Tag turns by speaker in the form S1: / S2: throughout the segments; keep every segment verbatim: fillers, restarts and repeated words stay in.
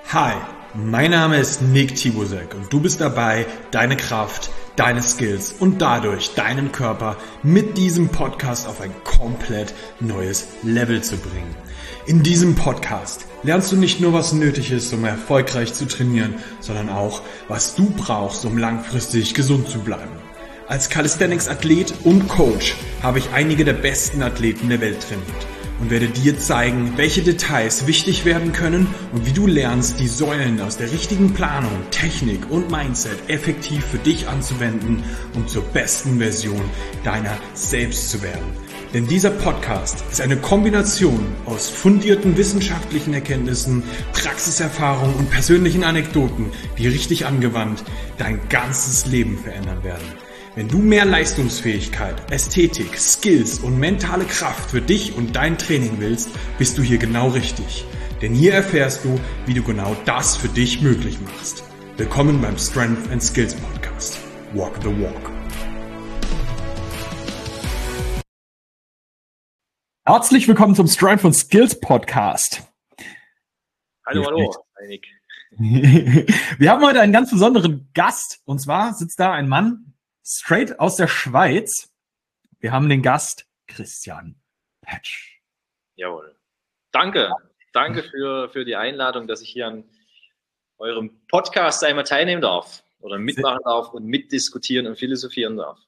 S1: Hi, mein Name ist Nick Tibusek und du bist dabei, deine Kraft, deine Skills und dadurch deinen Körper mit diesem Podcast auf ein komplett neues Level zu bringen. In diesem Podcast lernst du nicht nur, was nötig ist, um erfolgreich zu trainieren, sondern auch, was du brauchst, um langfristig gesund zu bleiben. Als Calisthenics-Athlet und Coach habe ich einige der besten Athleten der Welt trainiert und werde dir zeigen, welche Details wichtig werden können und wie du lernst, die Säulen aus der richtigen Planung, Technik und Mindset effektiv für dich anzuwenden, um zur besten Version deiner selbst zu werden. Denn dieser Podcast ist eine Kombination aus fundierten wissenschaftlichen Erkenntnissen, Praxiserfahrung und persönlichen Anekdoten, die richtig angewandt dein ganzes Leben verändern werden. Wenn du mehr Leistungsfähigkeit, Ästhetik, Skills und mentale Kraft für dich und dein Training willst, bist du hier genau richtig. Denn hier erfährst du, wie du genau das für dich möglich machst. Willkommen beim Strength and Skills Podcast. Walk the Walk.
S2: Herzlich willkommen zum Strength and Skills Podcast.
S3: Hallo, hallo. Hi,
S2: Wir haben heute einen ganz besonderen Gast. Und zwar sitzt da ein Mann, straight aus der Schweiz. Wir haben den Gast Christian Petsch.
S3: Jawohl. Danke. Danke für, für die Einladung, dass ich hier an eurem Podcast einmal teilnehmen darf oder mitmachen darf und mitdiskutieren und philosophieren darf.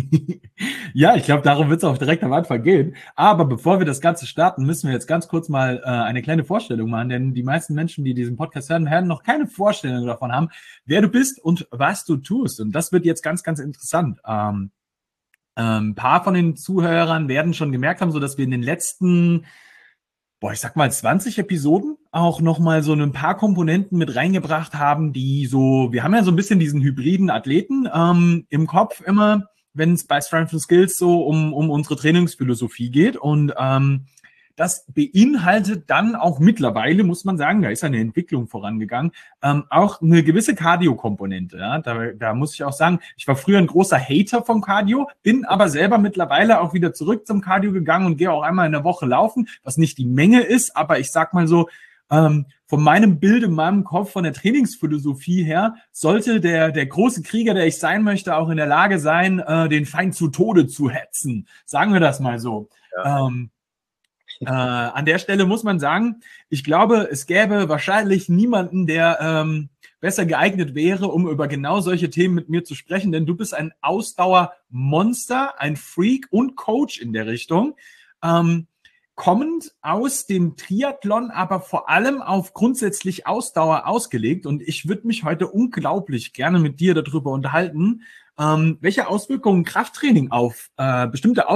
S2: Ja, ich glaube, darum wird es auch direkt am Anfang gehen. Aber bevor wir das Ganze starten, müssen wir jetzt ganz kurz mal äh, eine kleine Vorstellung machen, denn die meisten Menschen, die diesen Podcast hören, werden noch keine Vorstellung davon haben, wer du bist und was du tust. Und das wird jetzt ganz, ganz interessant. Ähm, ähm, ein paar von den Zuhörern werden schon gemerkt haben, so dass wir in den letzten, boah, ich sag mal zwanzig Episoden auch nochmal so ein paar Komponenten mit reingebracht haben, die so, wir haben ja so ein bisschen diesen hybriden Athleten ähm, im Kopf immer, wenn es bei Strength and Skills so um, um unsere Trainingsphilosophie geht. Und ähm, das beinhaltet dann auch mittlerweile, muss man sagen, da ist eine Entwicklung vorangegangen, ähm, auch eine gewisse Cardio-Komponente. Ja? Da, da muss ich auch sagen, ich war früher ein großer Hater vom Cardio, bin aber selber mittlerweile auch wieder zurück zum Cardio gegangen und gehe auch einmal in der Woche laufen, was nicht die Menge ist, aber ich sag mal so, Ähm, von meinem Bild in meinem Kopf, von der Trainingsphilosophie her, sollte der der große Krieger, der ich sein möchte, auch in der Lage sein, äh, den Feind zu Tode zu hetzen. Sagen wir das mal so. Ja. Ähm, äh, an der Stelle muss man sagen, ich glaube, es gäbe wahrscheinlich niemanden, der ähm, besser geeignet wäre, um über genau solche Themen mit mir zu sprechen, denn du bist ein Ausdauermonster, ein Freak und Coach in der Richtung. Ähm, kommend aus dem Triathlon, aber vor allem auf grundsätzlich Ausdauer ausgelegt. Und ich würde mich heute unglaublich gerne mit dir darüber unterhalten, ähm, welche Auswirkungen Krafttraining auf äh, bestimmte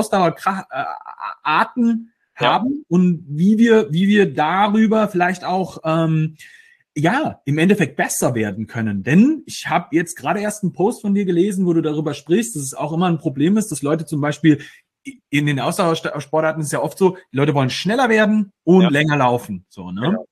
S2: Ausdauerarten ja. haben und wie wir, wie wir darüber vielleicht auch ähm, ja im Endeffekt besser werden können. Denn ich habe jetzt gerade erst einen Post von dir gelesen, wo du darüber sprichst, dass es auch immer ein Problem ist, dass Leute zum Beispiel in den Ausdauersportarten ist es ja oft so, die Leute wollen schneller werden und ja. länger laufen. So, ne? Genau.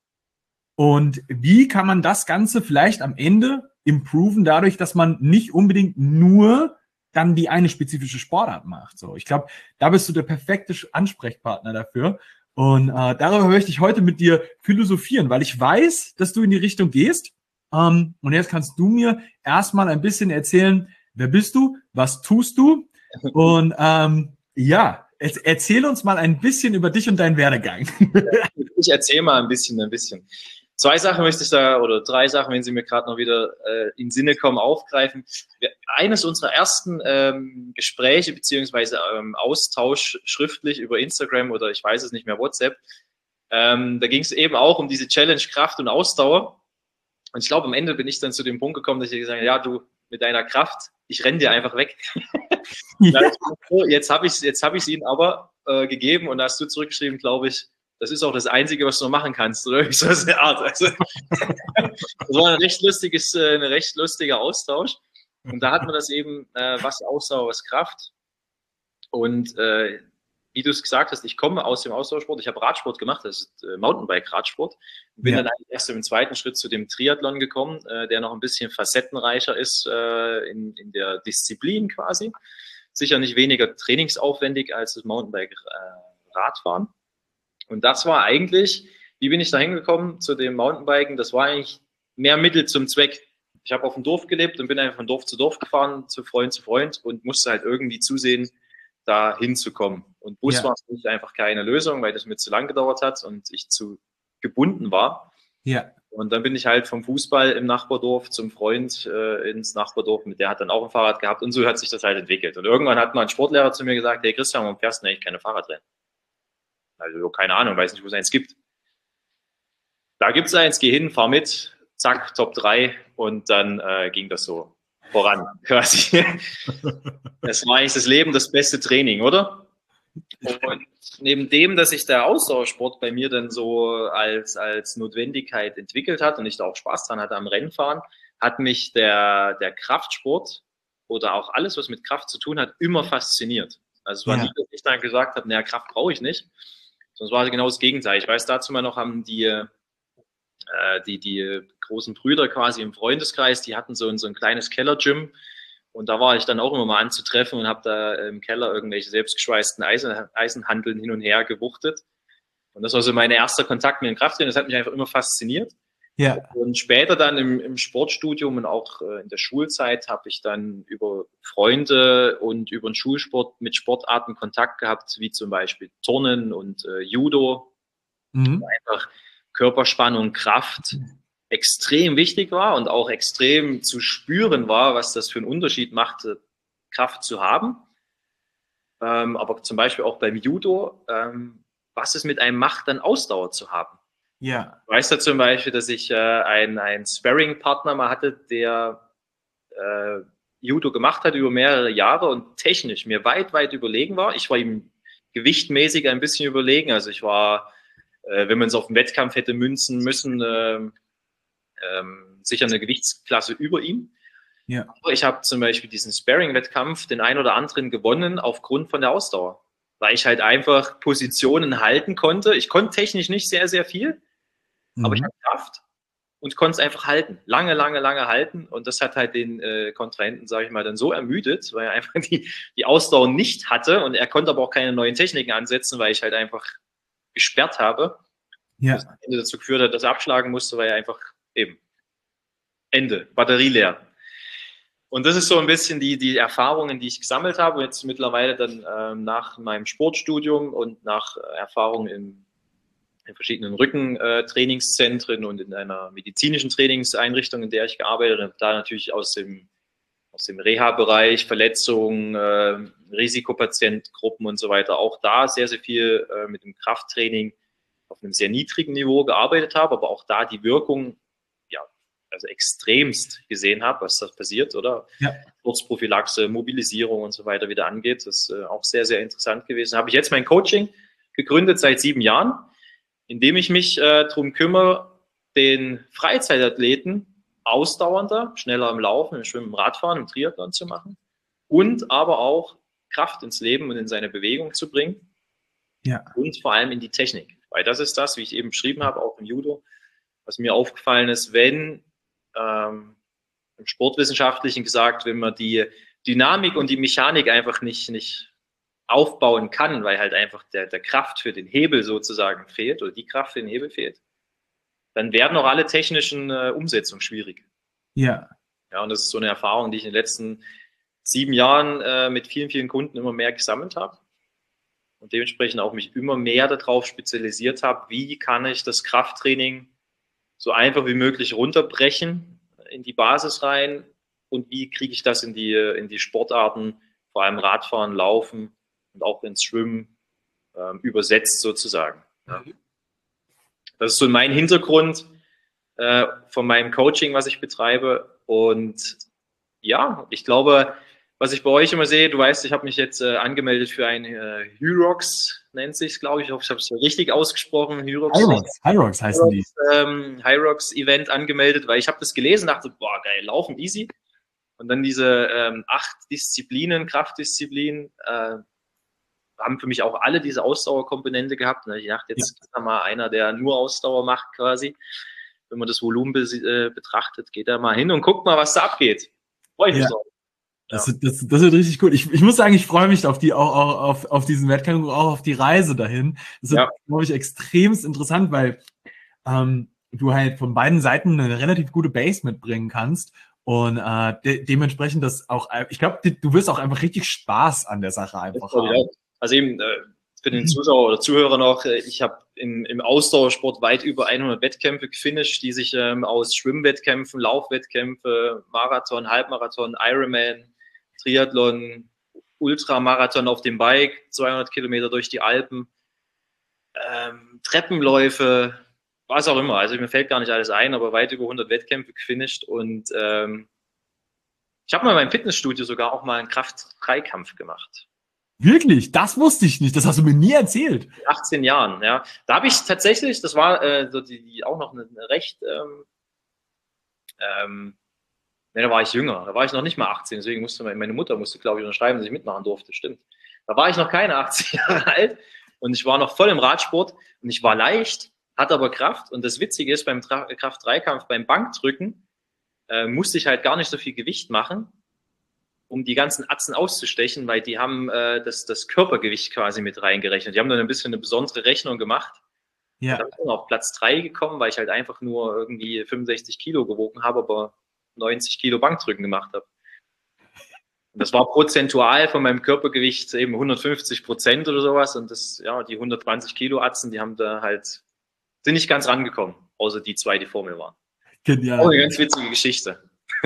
S2: Und wie kann man das Ganze vielleicht am Ende improven, dadurch, dass man nicht unbedingt nur dann die eine spezifische Sportart macht. So, ich glaube, da bist du der perfekte Ansprechpartner dafür. Und äh, darüber möchte ich heute mit dir philosophieren, weil ich weiß, dass du in die Richtung gehst. Ähm, und jetzt kannst du mir erstmal ein bisschen erzählen, wer bist du, was tust du? Und ähm, ja, erzähl uns mal ein bisschen über dich und deinen Werdegang.
S3: Ich erzähle mal ein bisschen, ein bisschen. Zwei Sachen möchte ich da, oder drei Sachen, wenn sie mir gerade noch wieder äh, in den Sinne kommen, aufgreifen. Eines unserer ersten ähm, Gespräche beziehungsweise ähm, Austausch schriftlich über Instagram oder ich weiß es nicht mehr, WhatsApp, ähm, da ging es eben auch um diese Challenge Kraft und Ausdauer. Und ich glaube, am Ende bin ich dann zu dem Punkt gekommen, dass ich gesagt habe, ja, du, mit deiner Kraft, ich renne dir einfach weg. Ja. Jetzt habe ich jetzt hab ich ihnen aber äh, gegeben und da hast du zurückgeschrieben, glaube ich, das ist auch das Einzige, was du noch machen kannst, oder so eine Art. Also, das war ein recht lustiges, äh, ein recht lustiger Austausch. Und da hat man das eben, äh, was Ausdauer, was Kraft. Und äh, wie du es gesagt hast, ich komme aus dem Ausdauersport, ich habe Radsport gemacht, das ist äh, Mountainbike-Radsport. Bin ja. dann eigentlich erst im zweiten Schritt zu dem Triathlon gekommen, äh, der noch ein bisschen facettenreicher ist äh, in, in der Disziplin quasi. Sicher nicht weniger trainingsaufwendig als das Mountainbike-Radfahren. Und das war eigentlich wie bin ich da hingekommen zu dem Mountainbiken? Das war eigentlich mehr Mittel zum Zweck. Ich habe auf dem Dorf gelebt und bin einfach von Dorf zu Dorf gefahren, zu Freund zu Freund und musste halt irgendwie zusehen, da hinzukommen. Und Bus ja. war für mich einfach keine Lösung, weil das mir zu lang gedauert hat und ich zu gebunden war.
S2: Ja.
S3: Und dann bin ich halt vom Fußball im Nachbardorf zum Freund äh, ins Nachbardorf, mit der hat dann auch ein Fahrrad gehabt und so hat sich das halt entwickelt. Und irgendwann hat mal ein Sportlehrer zu mir gesagt, hey Christian, warum fährst du eigentlich keine Fahrradrennen? Also keine Ahnung, weiß nicht, wo es eins gibt. Da gibt es eins, geh hin, fahr mit, zack, Top drei und dann äh, ging das so voran quasi. Das war eigentlich das Leben, das beste Training, oder? Und neben dem, dass sich der Ausdauersport bei mir dann so als, als Notwendigkeit entwickelt hat und ich da auch Spaß dran hatte am Rennfahren, hat mich der, der Kraftsport oder auch alles, was mit Kraft zu tun hat, immer fasziniert. Also es war ja. nie, dass ich dann gesagt habe, naja, Kraft brauche ich nicht. Sondern es war genau das Gegenteil. Ich weiß dazu mal noch, haben die, äh, die, die großen Brüder quasi im Freundeskreis, die hatten so ein, so ein kleines Keller-Gym. Und da war ich dann auch immer mal anzutreffen und habe da im Keller irgendwelche selbstgeschweißten Eisen, Eisenhanteln hin und her gewuchtet. Und das war so mein erster Kontakt mit dem Krafttraining. Das hat mich einfach immer fasziniert.
S2: Ja.
S3: Und später dann im, im Sportstudium und auch in der Schulzeit habe ich dann über Freunde und über den Schulsport mit Sportarten Kontakt gehabt, wie zum Beispiel Turnen und äh, Judo. Mhm. Einfach Körperspannung, Kraft extrem wichtig war und auch extrem zu spüren war, was das für einen Unterschied macht, Kraft zu haben. Ähm, aber zum Beispiel auch beim Judo, ähm, was es mit einem macht, dann Ausdauer zu haben.
S2: Ja.
S3: Ich weiß da zum Beispiel, dass ich äh, einen, einen Sparring-Partner mal hatte, der äh, Judo gemacht hat über mehrere Jahre und technisch mir weit, weit überlegen war. Ich war ihm gewichtmäßig ein bisschen überlegen. Also ich war, äh, wenn man es auf den Wettkampf hätte münzen müssen, äh, Ähm, sicher eine Gewichtsklasse über ihm.
S2: Ja.
S3: Aber ich habe zum Beispiel diesen Sparring-Wettkampf den einen oder anderen gewonnen aufgrund von der Ausdauer. Weil ich halt einfach Positionen halten konnte. Ich konnte technisch nicht sehr, sehr viel, mhm. aber ich hatte Kraft und konnte es einfach halten. Lange, lange, lange halten. Und das hat halt den äh, Kontrahenten, sage ich mal, dann so ermüdet, weil er einfach die, die Ausdauer nicht hatte und er konnte aber auch keine neuen Techniken ansetzen, weil ich halt einfach gesperrt habe.
S2: Ja.
S3: Das am Ende dazu geführt hat, dass er abschlagen musste, weil er einfach eben. Ende. Batterie leer. Und das ist so ein bisschen die, die Erfahrungen, die ich gesammelt habe. Jetzt mittlerweile dann ähm, nach meinem Sportstudium und nach äh, Erfahrungen in, in verschiedenen Rückentrainingszentren äh, und in einer medizinischen Trainingseinrichtung, in der ich gearbeitet habe. Da natürlich aus dem, aus dem Reha-Bereich, Verletzungen, äh, Risikopatientengruppen und so weiter. Auch da sehr, sehr viel äh, mit dem Krafttraining auf einem sehr niedrigen Niveau gearbeitet habe, aber auch da die Wirkung also extremst gesehen habe, was da passiert, oder?
S2: Ja.
S3: Sturzprophylaxe, Mobilisierung und so weiter wieder angeht. Das ist äh, auch sehr, sehr interessant gewesen. Habe ich jetzt mein Coaching gegründet seit sieben Jahren, in dem ich mich äh, darum kümmere, den Freizeitathleten ausdauernder, schneller im Laufen, im Schwimmen, im Radfahren, im Triathlon zu machen und aber auch Kraft ins Leben und in seine Bewegung zu bringen.
S2: Ja.
S3: Und vor allem in die Technik. Weil das ist das, wie ich eben beschrieben habe, auch im Judo, was mir aufgefallen ist, wenn Ähm, im Sportwissenschaftlichen gesagt, wenn man die Dynamik und die Mechanik einfach nicht, nicht aufbauen kann, weil halt einfach der, der Kraft für den Hebel sozusagen fehlt oder die Kraft für den Hebel fehlt, dann werden auch alle technischen äh, Umsetzungen schwierig.
S2: Ja.
S3: Ja, und das ist so eine Erfahrung, die ich in den letzten sieben Jahren äh, mit vielen, vielen Kunden immer mehr gesammelt habe und dementsprechend auch mich immer mehr darauf spezialisiert habe, wie kann ich das Krafttraining so einfach wie möglich runterbrechen in die Basis rein und wie kriege ich das in die, in die Sportarten, vor allem Radfahren, Laufen und auch ins Schwimmen ähm, übersetzt sozusagen. Ja. Das ist so mein Hintergrund äh, von meinem Coaching, was ich betreibe. Und ja, ich glaube, was ich bei euch immer sehe, du weißt, ich habe mich jetzt äh, angemeldet für ein äh, Hyrox, nennt sich es, glaube ich. Ich hoffe, ich habe es richtig ausgesprochen. Hyrox,
S2: Hyrox, Hyrox heißen die.
S3: Ähm, Hyrox-Event angemeldet, weil ich habe das gelesen und dachte, boah, geil, laufen easy. Und dann diese ähm, acht Disziplinen, Kraftdisziplinen, äh, haben für mich auch alle diese Ausdauerkomponente gehabt. Und ich dachte, jetzt ja. ist da mal einer, der nur Ausdauer macht quasi. Wenn man das Volumen be äh, betrachtet, geht da mal hin und guckt mal, was da abgeht. Freue ich mich
S2: ja.
S3: drauf.
S2: Das, das, das wird richtig cool. Ich, ich muss sagen, ich freue mich auf die, auch, auch auf, auf diesen Wettkampf, auch auf die Reise dahin. Das wird, ja. glaube ich, extremst interessant, weil ähm, du halt von beiden Seiten eine relativ gute Base mitbringen kannst und äh, de dementsprechend das auch, ich glaube, du wirst auch einfach richtig Spaß an der Sache einfach haben.
S3: Also eben äh, für den Zuschauer oder Zuhörer noch, äh, ich habe im, im Ausdauersport weit über hundert Wettkämpfe gefinisht, die sich ähm, aus Schwimmwettkämpfen, Laufwettkämpfe, Marathon, Halbmarathon, Ironman, Triathlon, Ultramarathon auf dem Bike, zweihundert Kilometer durch die Alpen, ähm, Treppenläufe, was auch immer. Also mir fällt gar nicht alles ein, aber weit über hundert Wettkämpfe gefinisht und ähm, ich habe mal in meinem Fitnessstudio sogar auch mal einen Kraft-Dreikampf gemacht.
S2: Wirklich? Das wusste ich nicht. Das hast du mir nie erzählt.
S3: In achtzehn Jahren, ja. Da habe ich tatsächlich, das war äh, so die, die auch noch eine, eine recht, ähm, ähm, ne, da war ich jünger. Da war ich noch nicht mal achtzehn, deswegen musste meine Mutter musste, glaube ich, unterschreiben, dass ich mitmachen durfte. Stimmt. Da war ich noch keine achtzehn Jahre alt und ich war noch voll im Radsport und ich war leicht, hatte aber Kraft. Und das Witzige ist, beim Kraft-Dreikampf, beim Bankdrücken, äh, musste ich halt gar nicht so viel Gewicht machen, um die ganzen Atzen auszustechen, weil die haben äh, das, das Körpergewicht quasi mit reingerechnet. Die haben dann ein bisschen eine besondere Rechnung gemacht. Ja. Und dann bin ich auf Platz drei gekommen, weil ich halt einfach nur irgendwie fünfundsechzig Kilo gewogen habe, aber neunzig Kilo Bankdrücken gemacht habe. Und das war prozentual von meinem Körpergewicht eben hundertfünfzig Prozent oder sowas. Und das, ja, die hundertzwanzig Kilo Atzen, die haben da halt, sind nicht ganz rangekommen, außer die zwei, die vor mir waren.
S2: Genial.
S3: Auch eine ganz witzige Geschichte.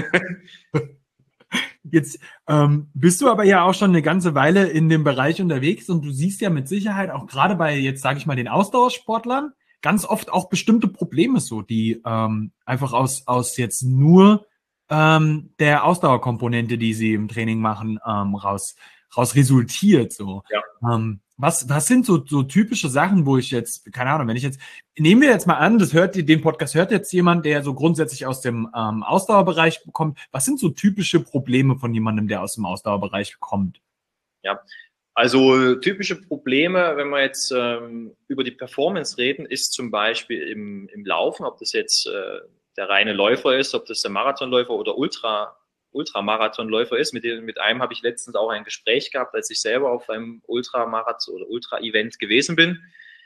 S2: Jetzt ähm, bist du aber ja auch schon eine ganze Weile in dem Bereich unterwegs und du siehst ja mit Sicherheit auch gerade bei jetzt, sage ich mal, den Ausdauersportlern ganz oft auch bestimmte Probleme so, die ähm, einfach aus, aus jetzt nur ähm, der Ausdauerkomponente, die sie im Training machen, ähm, raus, raus resultiert. So.
S3: Ja.
S2: Ähm, was, was sind so, so typische Sachen, wo ich jetzt, keine Ahnung, wenn ich jetzt, nehmen wir jetzt mal an, das hört, den Podcast hört jetzt jemand, der so grundsätzlich aus dem ähm, Ausdauerbereich kommt. Was sind so typische Probleme von jemandem, der aus dem Ausdauerbereich kommt?
S3: Ja, also typische Probleme, wenn wir jetzt ähm, über die Performance reden, ist zum Beispiel im, im Laufen, ob das jetzt äh, der reine Läufer ist, ob das der Marathonläufer oder Ultra Ultramarathonläufer ist. Mit, dem, mit einem habe ich letztens auch ein Gespräch gehabt, als ich selber auf einem Ultramarathon oder Ultra-Event gewesen bin,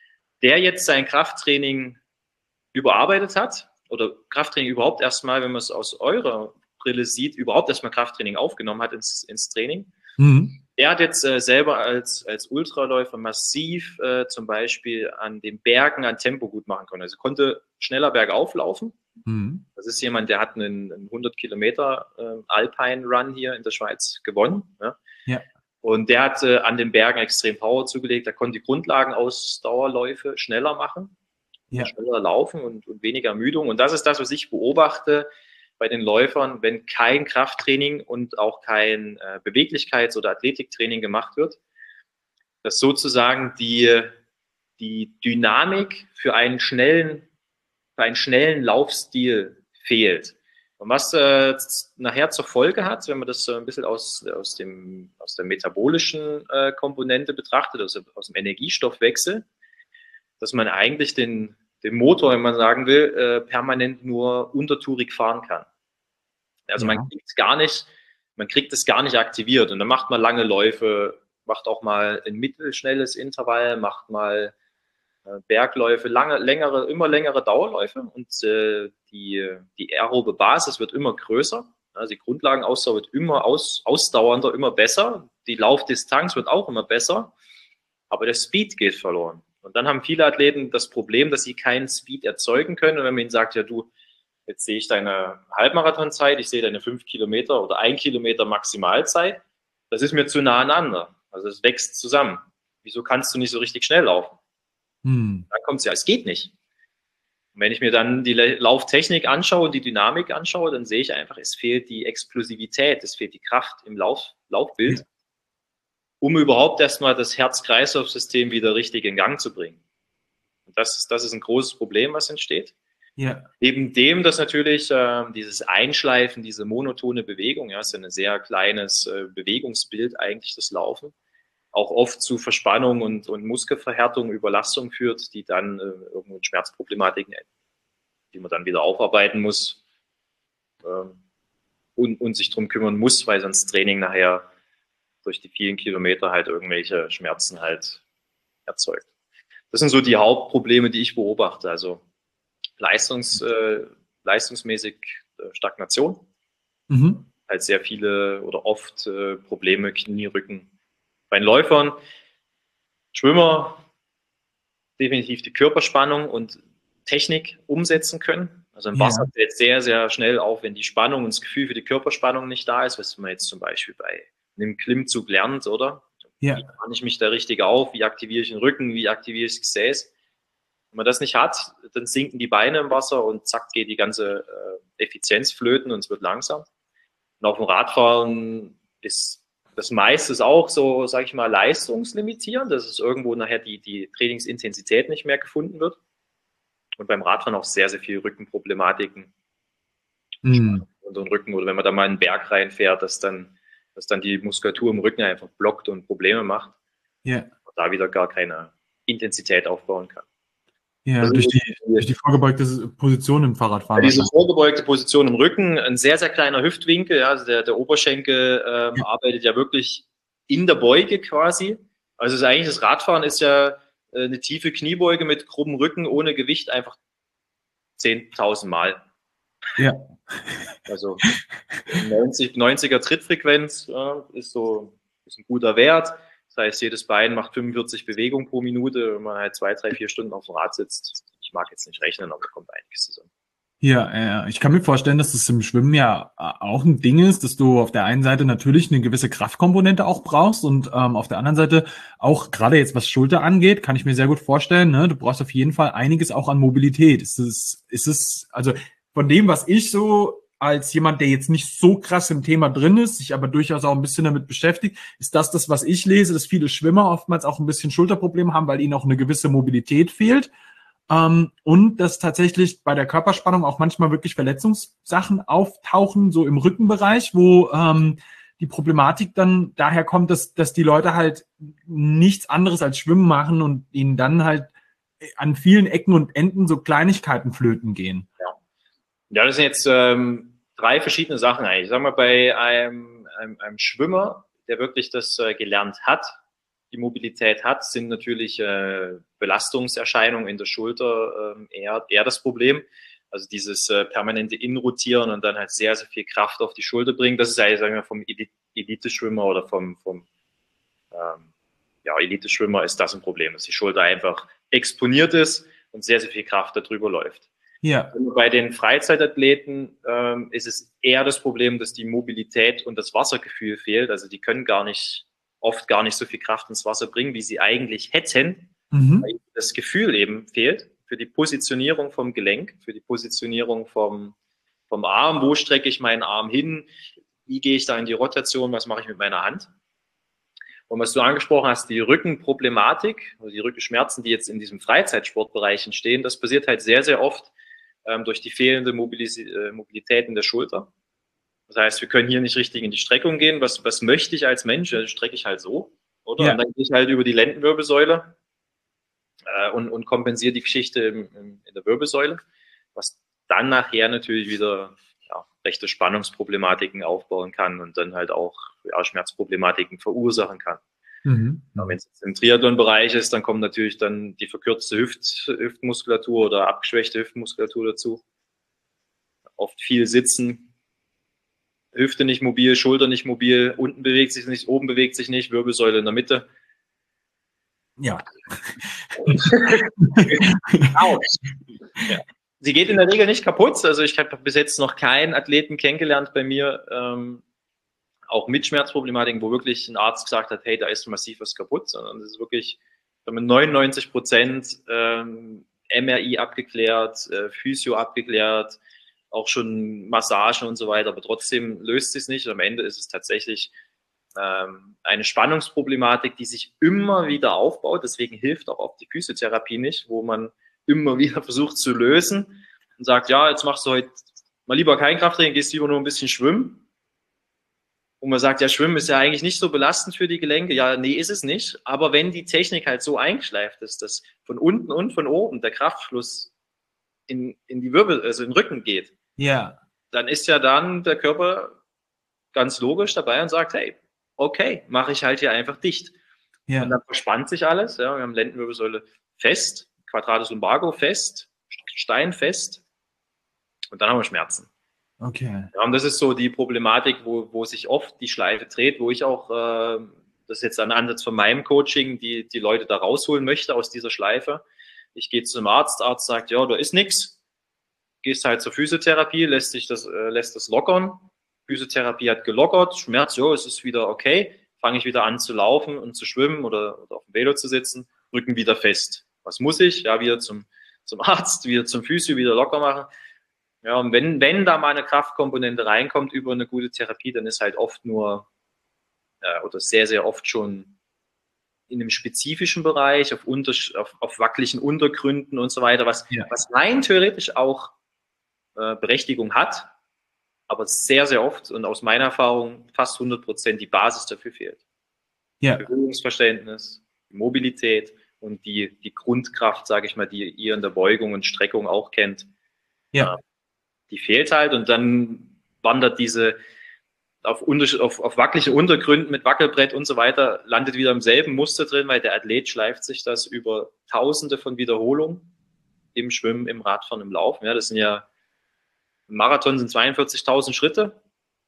S3: der jetzt sein Krafttraining überarbeitet hat oder Krafttraining überhaupt erstmal, wenn man es aus eurer Brille sieht, überhaupt erstmal Krafttraining aufgenommen hat ins, ins Training. Mhm. Er hat jetzt äh, selber als, als Ultraläufer massiv äh, zum Beispiel an den Bergen an Tempo gut machen können. Also konnte schneller bergauf laufen. Mhm. Das ist jemand, der hat einen, einen hundert Kilometer äh, Alpine Run hier in der Schweiz gewonnen. Ja. Ja. Und der hat äh, an den Bergen extrem Power zugelegt. Er konnte die Grundlagenausdauerläufe schneller machen, ja. schneller laufen und, und weniger Ermüdung. Und das ist das, was ich beobachte bei den Läufern, wenn kein Krafttraining und auch kein äh, Beweglichkeits- oder Athletiktraining gemacht wird, dass sozusagen die, die Dynamik für einen schnellen für einen schnellen Laufstil fehlt. Und was äh, nachher zur Folge hat, wenn man das so ein bisschen aus, aus, dem, aus der metabolischen äh, Komponente betrachtet, also aus dem Energiestoffwechsel, dass man eigentlich den, den Motor, wenn man sagen will, äh, permanent nur untertourig fahren kann. Also ja. man kriegt gar nicht, man kriegt es gar nicht aktiviert. Und dann macht man lange Läufe, macht auch mal ein mittelschnelles Intervall, macht mal Bergläufe, lange, längere, immer längere Dauerläufe und äh, die, die aerobe Basis wird immer größer. Also die Grundlagenausdauer wird immer aus, ausdauernder, immer besser. Die Laufdistanz wird auch immer besser, aber der Speed geht verloren. Und dann haben viele Athleten das Problem, dass sie keinen Speed erzeugen können. Und wenn man ihnen sagt, ja du, jetzt sehe ich deine Halbmarathonzeit, ich sehe deine fünf Kilometer oder ein Kilometer Maximalzeit, das ist mir zu nah aneinander. Also es wächst zusammen. Wieso kannst du nicht so richtig schnell laufen? Hm. Dann kommt es ja, es geht nicht. Und wenn ich mir dann die Lauftechnik anschaue und die Dynamik anschaue, dann sehe ich einfach, es fehlt die Explosivität, es fehlt die Kraft im Lauf, Laufbild, um überhaupt erstmal das Herz-Kreislauf-System wieder richtig in Gang zu bringen. Und das, das ist ein großes Problem, was entsteht. Ja. Neben dem, dass natürlich äh, dieses Einschleifen, diese monotone Bewegung, ja, ist ja ein sehr kleines äh, Bewegungsbild eigentlich, das Laufen, auch oft zu Verspannung und, und Muskelverhärtung, Überlastung führt, die dann äh, irgendwo in Schmerzproblematiken enden, die man dann wieder aufarbeiten muss ähm, und, und sich drum kümmern muss, weil sonst Training nachher durch die vielen Kilometer halt irgendwelche Schmerzen halt erzeugt. Das sind so die Hauptprobleme, die ich beobachte. Also Leistungs, äh, leistungsmäßig äh, Stagnation.
S2: Mhm.
S3: Halt sehr viele oder oft äh, Probleme, Knie, Rücken. Bei den Läufern, Schwimmer, definitiv die Körperspannung und Technik umsetzen können. Also im Wasser
S2: Ja.
S3: fällt sehr, sehr schnell auf, wenn die Spannung und das Gefühl für die Körperspannung nicht da ist, was man jetzt zum Beispiel bei einem Klimmzug lernt, oder?
S2: Ja.
S3: Wie spanne ich mich da richtig auf? Wie aktiviere ich den Rücken? Wie aktiviere ich das Gesäß? Wenn man das nicht hat, dann sinken die Beine im Wasser und zack geht die ganze äh, Effizienz flöten und es wird langsam. Und auf dem Radfahren ist das meiste ist auch so, sage ich mal, leistungslimitierend, dass es irgendwo nachher die, die Trainingsintensität nicht mehr gefunden wird. Und beim Radfahren auch sehr, sehr viel Rückenproblematiken
S2: Mhm.
S3: und so einen Rücken. Oder wenn man da mal einen Berg reinfährt, dass dann, dass dann die Muskulatur im Rücken einfach blockt und Probleme macht.
S2: Ja.
S3: Und da wieder gar keine Intensität aufbauen kann.
S2: Ja,
S3: Also
S2: durch die, durch die vorgebeugte Position im Fahrradfahren.
S3: diese vorgebeugte Position im Rücken, ein sehr, sehr kleiner Hüftwinkel, ja, also der, der Oberschenkel ähm,
S2: Ja.
S3: arbeitet ja wirklich in der Beuge quasi. Also es ist eigentlich das Radfahren ist ja äh, eine tiefe Kniebeuge mit grobem Rücken ohne Gewicht einfach zehntausend Mal.
S2: Ja.
S3: Also neunzig, neunziger Trittfrequenz ja, ist so ist ein guter Wert. Das heißt, jedes Bein macht fünfundvierzig Bewegungen pro Minute, wenn man halt zwei, drei, vier Stunden auf dem Rad sitzt. Ich mag jetzt nicht rechnen, aber da kommt einiges zusammen.
S2: Ja, ja, ich kann mir vorstellen, dass das im Schwimmen ja auch ein Ding ist, dass du auf der einen Seite natürlich eine gewisse Kraftkomponente auch brauchst und ähm, auf der anderen Seite auch gerade jetzt was Schulter angeht, kann ich mir sehr gut vorstellen, ne, du brauchst auf jeden Fall einiges auch an Mobilität. Ist es, ist es, also von dem, was ich so als jemand, der jetzt nicht so krass im Thema drin ist, sich aber durchaus auch ein bisschen damit beschäftigt, ist das das, was ich lese, dass viele Schwimmer oftmals auch ein bisschen Schulterprobleme haben, weil ihnen auch eine gewisse Mobilität fehlt. Ähm, und dass tatsächlich bei der Körperspannung auch manchmal wirklich Verletzungssachen auftauchen, so im Rückenbereich, wo ähm, die Problematik dann daher kommt, dass, dass die Leute halt nichts anderes als Schwimmen machen und ihnen dann halt an vielen Ecken und Enden so Kleinigkeiten flöten gehen.
S3: Ja, ja das sind jetzt ähm, drei verschiedene Sachen eigentlich. Sagen wir bei einem, einem, einem Schwimmer, der wirklich das äh, gelernt hat, die Mobilität hat, sind natürlich äh, Belastungserscheinungen in der Schulter äh, eher, eher das Problem. Also dieses äh, permanente Inrotieren und dann halt sehr, sehr viel Kraft auf die Schulter bringen. Das ist eigentlich, sagen wir, vom Elite-Schwimmer oder vom, vom ähm, ja, Elite-Schwimmer ist das ein Problem, dass die Schulter einfach exponiert ist und sehr, sehr viel Kraft darüber läuft.
S2: Ja.
S3: Bei den Freizeitathleten ähm, ist es eher das Problem, dass die Mobilität und das Wassergefühl fehlt. Also die können gar nicht oft gar nicht so viel Kraft ins Wasser bringen, wie sie eigentlich hätten,
S2: Mhm.
S3: weil das Gefühl eben fehlt für die Positionierung vom Gelenk, für die Positionierung vom, vom Arm. Wo strecke ich meinen Arm hin? Wie gehe ich da in die Rotation? Was mache ich mit meiner Hand? Und was du angesprochen hast, die Rückenproblematik, also die Rückenschmerzen, die jetzt in diesem Freizeitsportbereich entstehen, das passiert halt sehr, sehr oft ähm, durch die fehlende Mobilis- äh, Mobilität in der Schulter. Das heißt, wir können hier nicht richtig in die Streckung gehen. Was, was möchte ich als Mensch? Ja, strecke ich halt so, oder?
S2: Ja.
S3: Und dann gehe ich halt über die Lendenwirbelsäule äh, und, und kompensiere die Geschichte im, im, in der Wirbelsäule, was dann nachher natürlich wieder ja, rechte Spannungsproblematiken aufbauen kann und dann halt auch ja, Schmerzproblematiken verursachen kann.
S2: Mhm.
S3: Ja, wenn es jetzt im Triathlon-Bereich ist, dann kommt natürlich dann die verkürzte Hüft, Hüftmuskulatur oder abgeschwächte Hüftmuskulatur dazu. Oft viel sitzen, Hüfte nicht mobil, Schulter nicht mobil, unten bewegt sich nicht, oben bewegt sich nicht, Wirbelsäule in der Mitte.
S2: Ja.
S3: Ja. Sie geht in der Regel nicht kaputt. Also ich habe bis jetzt noch keinen Athleten kennengelernt bei mir, ähm, auch mit Schmerzproblematiken, wo wirklich ein Arzt gesagt hat, hey, da ist massiv was kaputt, sondern es ist wirklich mit neunundneunzig Prozent ähm, M R I abgeklärt, äh, Physio abgeklärt, auch schon Massagen und so weiter, aber trotzdem löst sich es nicht. Und am Ende ist es tatsächlich ähm, eine Spannungsproblematik, die sich immer wieder aufbaut. Deswegen hilft auch oft die Physiotherapie nicht, wo man immer wieder versucht zu lösen und sagt, ja, jetzt machst du heute mal lieber kein Krafttraining, gehst lieber nur ein bisschen schwimmen. Und man sagt, ja, Schwimmen ist ja eigentlich nicht so belastend für die Gelenke. Ja, nee, ist es nicht. Aber wenn die Technik halt so eingeschleift ist, dass von unten und von oben der Kraftfluss in, in die Wirbel, also in den Rücken geht,
S2: Ja.
S3: dann ist ja dann der Körper ganz logisch dabei und sagt, hey, okay, mache ich halt hier einfach dicht.
S2: Ja.
S3: Und dann verspannt sich alles. Ja, wir haben Lendenwirbelsäule fest, Quadratus lumbago fest, steinfest und dann haben wir Schmerzen.
S2: Okay.
S3: Ja, und das ist so die Problematik, wo, wo sich oft die Schleife dreht, wo ich auch, äh, das ist jetzt ein Ansatz von meinem Coaching, die, die Leute da rausholen möchte aus dieser Schleife. Ich gehe zum Arzt, Arzt sagt, ja, da ist nichts. Gehst halt zur Physiotherapie, lässt sich das, äh, lässt das lockern. Physiotherapie hat gelockert, Schmerz, ja, es ist wieder okay. Fange ich wieder an zu laufen und zu schwimmen oder, oder auf dem Velo zu sitzen, Rücken wieder fest. Was muss ich? Ja, wieder zum, zum Arzt, wieder zum Physio, wieder locker machen. Ja, und wenn, wenn da mal eine Kraftkomponente reinkommt über eine gute Therapie, dann ist halt oft nur, äh, oder sehr, sehr oft schon in einem spezifischen Bereich, auf, unter, auf, auf wackeligen Untergründen und so weiter, was, ja. was rein theoretisch auch äh, Berechtigung hat, aber sehr, sehr oft und aus meiner Erfahrung fast hundert Prozent die Basis dafür fehlt.
S2: Ja.
S3: Bewegungsverständnis, Mobilität und die, die Grundkraft, sage ich mal, die ihr in der Beugung und Streckung auch kennt.
S2: Ja.
S3: Äh, die fehlt halt und dann wandert diese auf, auf, auf wackeligen Untergründen mit Wackelbrett und so weiter, landet wieder im selben Muster drin, weil der Athlet schleift sich das über Tausende von Wiederholungen im Schwimmen, im Radfahren, im Laufen. Ja, das sind ja, im Marathon sind zweiundvierzigtausend Schritte,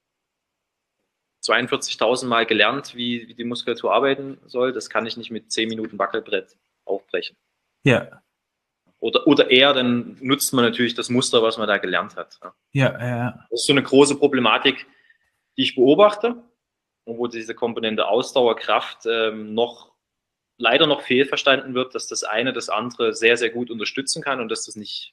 S3: zweiundvierzigtausend Mal gelernt, wie, wie die Muskulatur arbeiten soll. Das kann ich nicht mit zehn Minuten Wackelbrett aufbrechen.
S2: Ja.
S3: Oder, oder eher, dann nutzt man natürlich das Muster, was man da gelernt hat.
S2: Ja, ja.
S3: Das ist so eine große Problematik, die ich beobachte und wo diese Komponente Ausdauer, Kraft ähm, noch leider noch fehlverstanden wird, dass das eine das andere sehr, sehr gut unterstützen kann und dass das nicht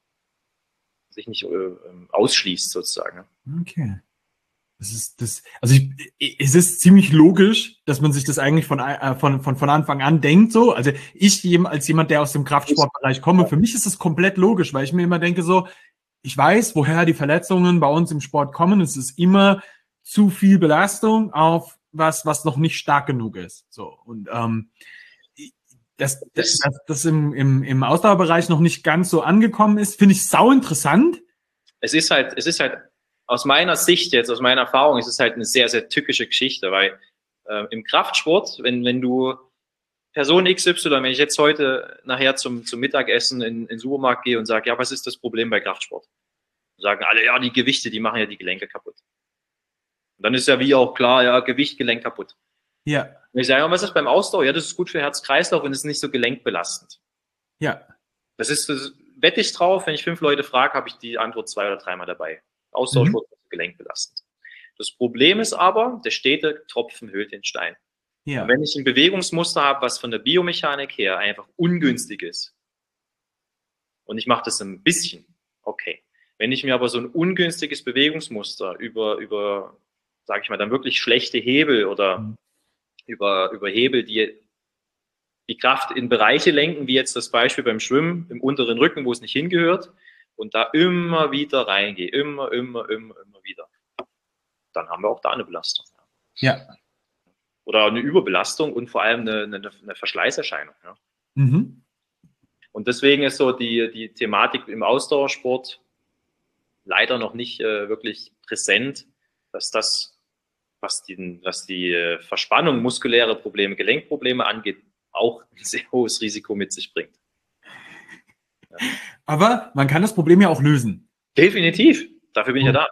S3: sich nicht äh, ausschließt sozusagen.
S2: Okay. Das ist das, also ich, es ist ziemlich logisch, dass man sich das eigentlich von, äh, von, von, von Anfang an denkt so. Also ich als jemand, der aus dem Kraftsportbereich komme, für mich ist das komplett logisch, weil ich mir immer denke so, ich weiß, woher die Verletzungen bei uns im Sport kommen. Es ist immer zu viel Belastung auf was, was noch nicht stark genug ist. So. Und ähm, dass das, das, das im, im, im Ausdauerbereich noch nicht ganz so angekommen ist, finde ich sau interessant.
S3: Es ist halt, es ist halt aus meiner Sicht jetzt, aus meiner Erfahrung, ist es halt eine sehr, sehr tückische Geschichte, weil äh, im Kraftsport, wenn, wenn du Person X Y, wenn ich jetzt heute nachher zum, zum Mittagessen in, in den Supermarkt gehe und sage, ja, was ist das Problem bei Kraftsport? Sagen alle, ja, die Gewichte, die machen ja die Gelenke kaputt. Und dann ist ja wie auch klar, ja, Gewicht, Gelenk kaputt.
S2: Ja.
S3: Und ich sage, ja, was ist beim Ausdauer? Ja, das ist gut für Herz-Kreislauf und ist nicht so gelenkbelastend.
S2: Ja.
S3: Das ist, das wette ich drauf, wenn ich fünf Leute frage, habe ich die Antwort zwei oder dreimal dabei. Ausdauersport ist gelenkbelastend. Das Problem ist aber, der stete Tropfen höhlt den Stein.
S2: Ja.
S3: Und wenn ich ein Bewegungsmuster habe, was von der Biomechanik her einfach ungünstig ist, und ich mache das ein bisschen, okay. Wenn ich mir aber so ein ungünstiges Bewegungsmuster über, über, sage ich mal, dann wirklich schlechte Hebel oder mhm. über, über Hebel, die die Kraft in Bereiche lenken, wie jetzt das Beispiel beim Schwimmen im unteren Rücken, wo es nicht hingehört, und da immer wieder reingehe, immer, immer, immer, immer wieder, dann haben wir auch da eine Belastung.
S2: Ja.
S3: Oder eine Überbelastung und vor allem eine, eine, eine Verschleißerscheinung. Ja.
S2: Mhm.
S3: Und deswegen ist so die, die Thematik im Ausdauersport leider noch nicht äh, wirklich präsent, dass das, was die, was die Verspannung, muskuläre Probleme, Gelenkprobleme angeht, auch ein sehr hohes Risiko mit sich bringt. Ja.
S2: Aber man kann das Problem ja auch lösen.
S3: Definitiv. Dafür bin ich ja da.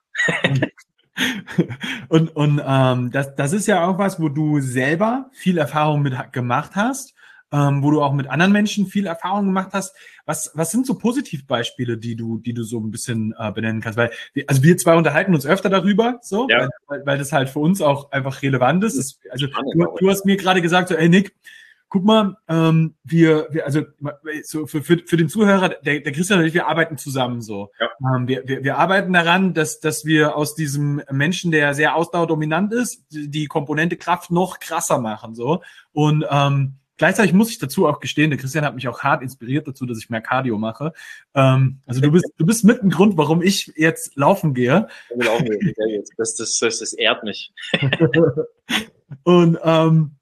S2: Und, und ähm, das, das ist ja auch was, wo du selber viel Erfahrung mit gemacht hast, ähm, wo du auch mit anderen Menschen viel Erfahrung gemacht hast. Was, was sind so Positivbeispiele, die du, die du so ein bisschen äh, benennen kannst? Weil, wir, also wir zwei unterhalten uns öfter darüber, so,
S3: ja.
S2: weil, weil das halt für uns auch einfach relevant ist. Das, also du, du hast mir gerade gesagt, so, ey Nick, guck mal, ähm, wir, wir, also so für, für, für den Zuhörer, der, der Christian und ich, wir arbeiten zusammen so.
S3: Ja.
S2: Ähm, wir, wir, wir arbeiten daran, dass, dass wir aus diesem Menschen, der sehr ausdauerdominant ist, die Komponente Kraft noch krasser machen. So. Und ähm, gleichzeitig muss ich dazu auch gestehen, der Christian hat mich auch hart inspiriert dazu, dass ich mehr Cardio mache. Ähm, also du bist, du bist mit ein Grund, warum ich jetzt laufen gehe.
S3: Ich laufen gehe. Das, das, das, das ehrt mich.
S2: Und ähm,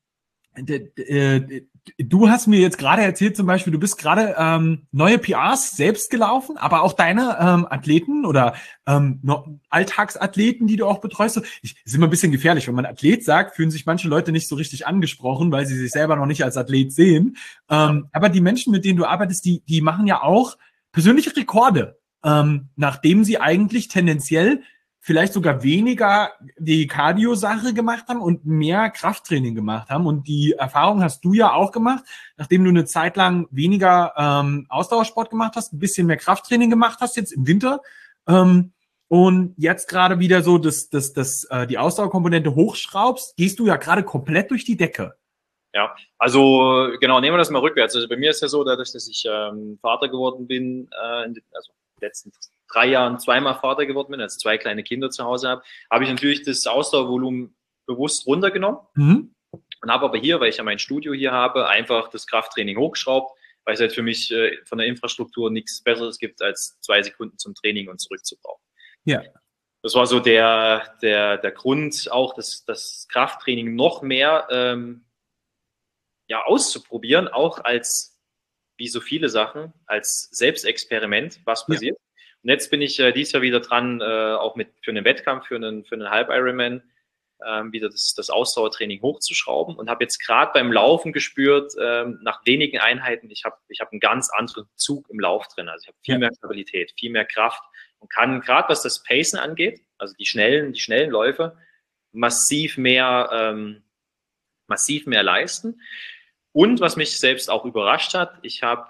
S2: du hast mir jetzt gerade erzählt, zum Beispiel, du bist gerade ähm, neue P Rs selbst gelaufen, aber auch deine ähm, Athleten oder ähm, Alltagsathleten, die du auch betreust. Ich, ist immer ein bisschen gefährlich, wenn man Athlet sagt, fühlen sich manche Leute nicht so richtig angesprochen, weil sie sich selber noch nicht als Athlet sehen. Ähm, aber die Menschen, mit denen du arbeitest, die, die machen ja auch persönliche Rekorde, ähm, nachdem sie eigentlich tendenziell vielleicht sogar weniger die Cardio-Sache gemacht haben und mehr Krafttraining gemacht haben. Und die Erfahrung hast du ja auch gemacht, nachdem du eine Zeit lang weniger ähm, Ausdauersport gemacht hast, ein bisschen mehr Krafttraining gemacht hast, jetzt im Winter. Ähm, und jetzt gerade wieder so das, das, das, äh, die Ausdauerkomponente hochschraubst, gehst du ja gerade komplett durch die Decke.
S3: Ja, also genau, nehmen wir das mal rückwärts. Also bei mir ist ja so, dadurch, dass ich ähm, Vater geworden bin, äh, in den, also in den letzten drei Jahren zweimal Vater geworden bin, also zwei kleine Kinder zu Hause habe, habe ich natürlich das Ausdauervolumen bewusst runtergenommen
S2: Mhm.
S3: und habe aber hier, weil ich ja mein Studio hier habe, einfach das Krafttraining hochgeschraubt, weil es halt für mich äh, von der Infrastruktur nichts Besseres gibt, als zwei Sekunden zum Training und zurückzubrauchen.
S2: Ja.
S3: Das war so der, der, der Grund, auch das, das Krafttraining noch mehr ähm, ja, auszuprobieren, auch als, wie so viele Sachen, als Selbstexperiment, was passiert. Ja. Und jetzt bin ich äh, dieses Jahr wieder dran, äh, auch mit für einen Wettkampf, für einen, für einen Halb-Ironman, ähm, wieder das, das Ausdauertraining hochzuschrauben und habe jetzt gerade beim Laufen gespürt, ähm, nach wenigen Einheiten, ich habe ich hab einen ganz anderen Zug im Lauf drin. Also ich habe viel ja. mehr Stabilität, viel mehr Kraft und kann gerade, was das Pacen angeht, also die schnellen, die schnellen Läufe, massiv mehr, ähm, massiv mehr leisten. Und was mich selbst auch überrascht hat, ich habe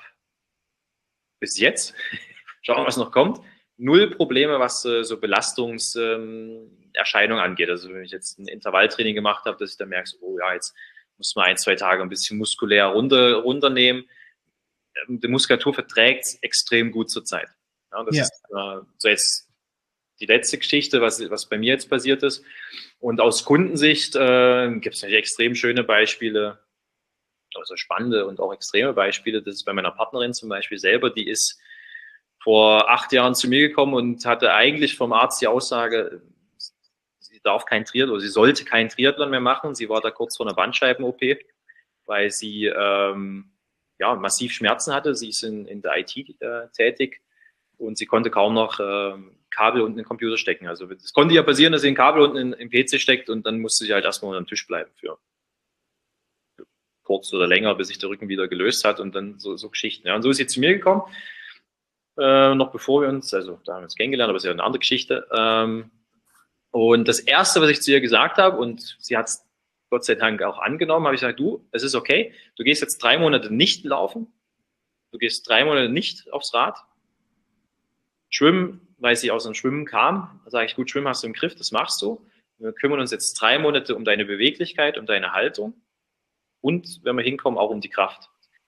S3: bis jetzt, schauen wir mal, was noch kommt, null Probleme, was äh, so Belastungserscheinungen ähm, angeht. Also wenn ich jetzt ein Intervalltraining gemacht habe, dass ich dann merke, so, oh ja, jetzt muss man ein, zwei Tage ein bisschen muskulär runter, runternehmen. Ähm, die Muskulatur verträgt es extrem gut zurzeit. Ja, das ja. ist äh, so jetzt die letzte Geschichte, was, was bei mir jetzt passiert ist. Und aus Kundensicht äh, gibt es natürlich extrem schöne Beispiele, also spannende und auch extreme Beispiele. Das ist bei meiner Partnerin zum Beispiel selber, die ist vor acht Jahren zu mir gekommen und hatte eigentlich vom Arzt die Aussage, sie darf kein Triathlon, oder sie sollte keinen Triathlon mehr machen. Sie war da kurz vor einer Bandscheiben-O P, weil sie ähm, ja, massiv Schmerzen hatte. Sie ist in, in der I T äh, tätig und sie konnte kaum noch ähm, Kabel unten in den Computer stecken. Also es konnte ja passieren, dass sie ein Kabel unten in, im P C steckt und dann musste sie halt erstmal unter dem Tisch bleiben für kurz oder länger, bis sich der Rücken wieder gelöst hat und dann so, so Geschichten. Ja, und so ist sie zu mir gekommen. Äh, noch bevor wir uns, also da haben wir uns kennengelernt, aber es ist ja eine andere Geschichte. Ähm, und das Erste, was ich zu ihr gesagt habe, und sie hat es Gott sei Dank auch angenommen, habe ich gesagt, du, es ist okay, du gehst jetzt drei Monate nicht laufen, du gehst drei Monate nicht aufs Rad, schwimmen, weil sie aus dem Schwimmen kam, da sage ich, gut, Schwimmen hast du im Griff, das machst du. Wir kümmern uns jetzt drei Monate um deine Beweglichkeit, um deine Haltung und, wenn wir hinkommen, auch um die Kraft.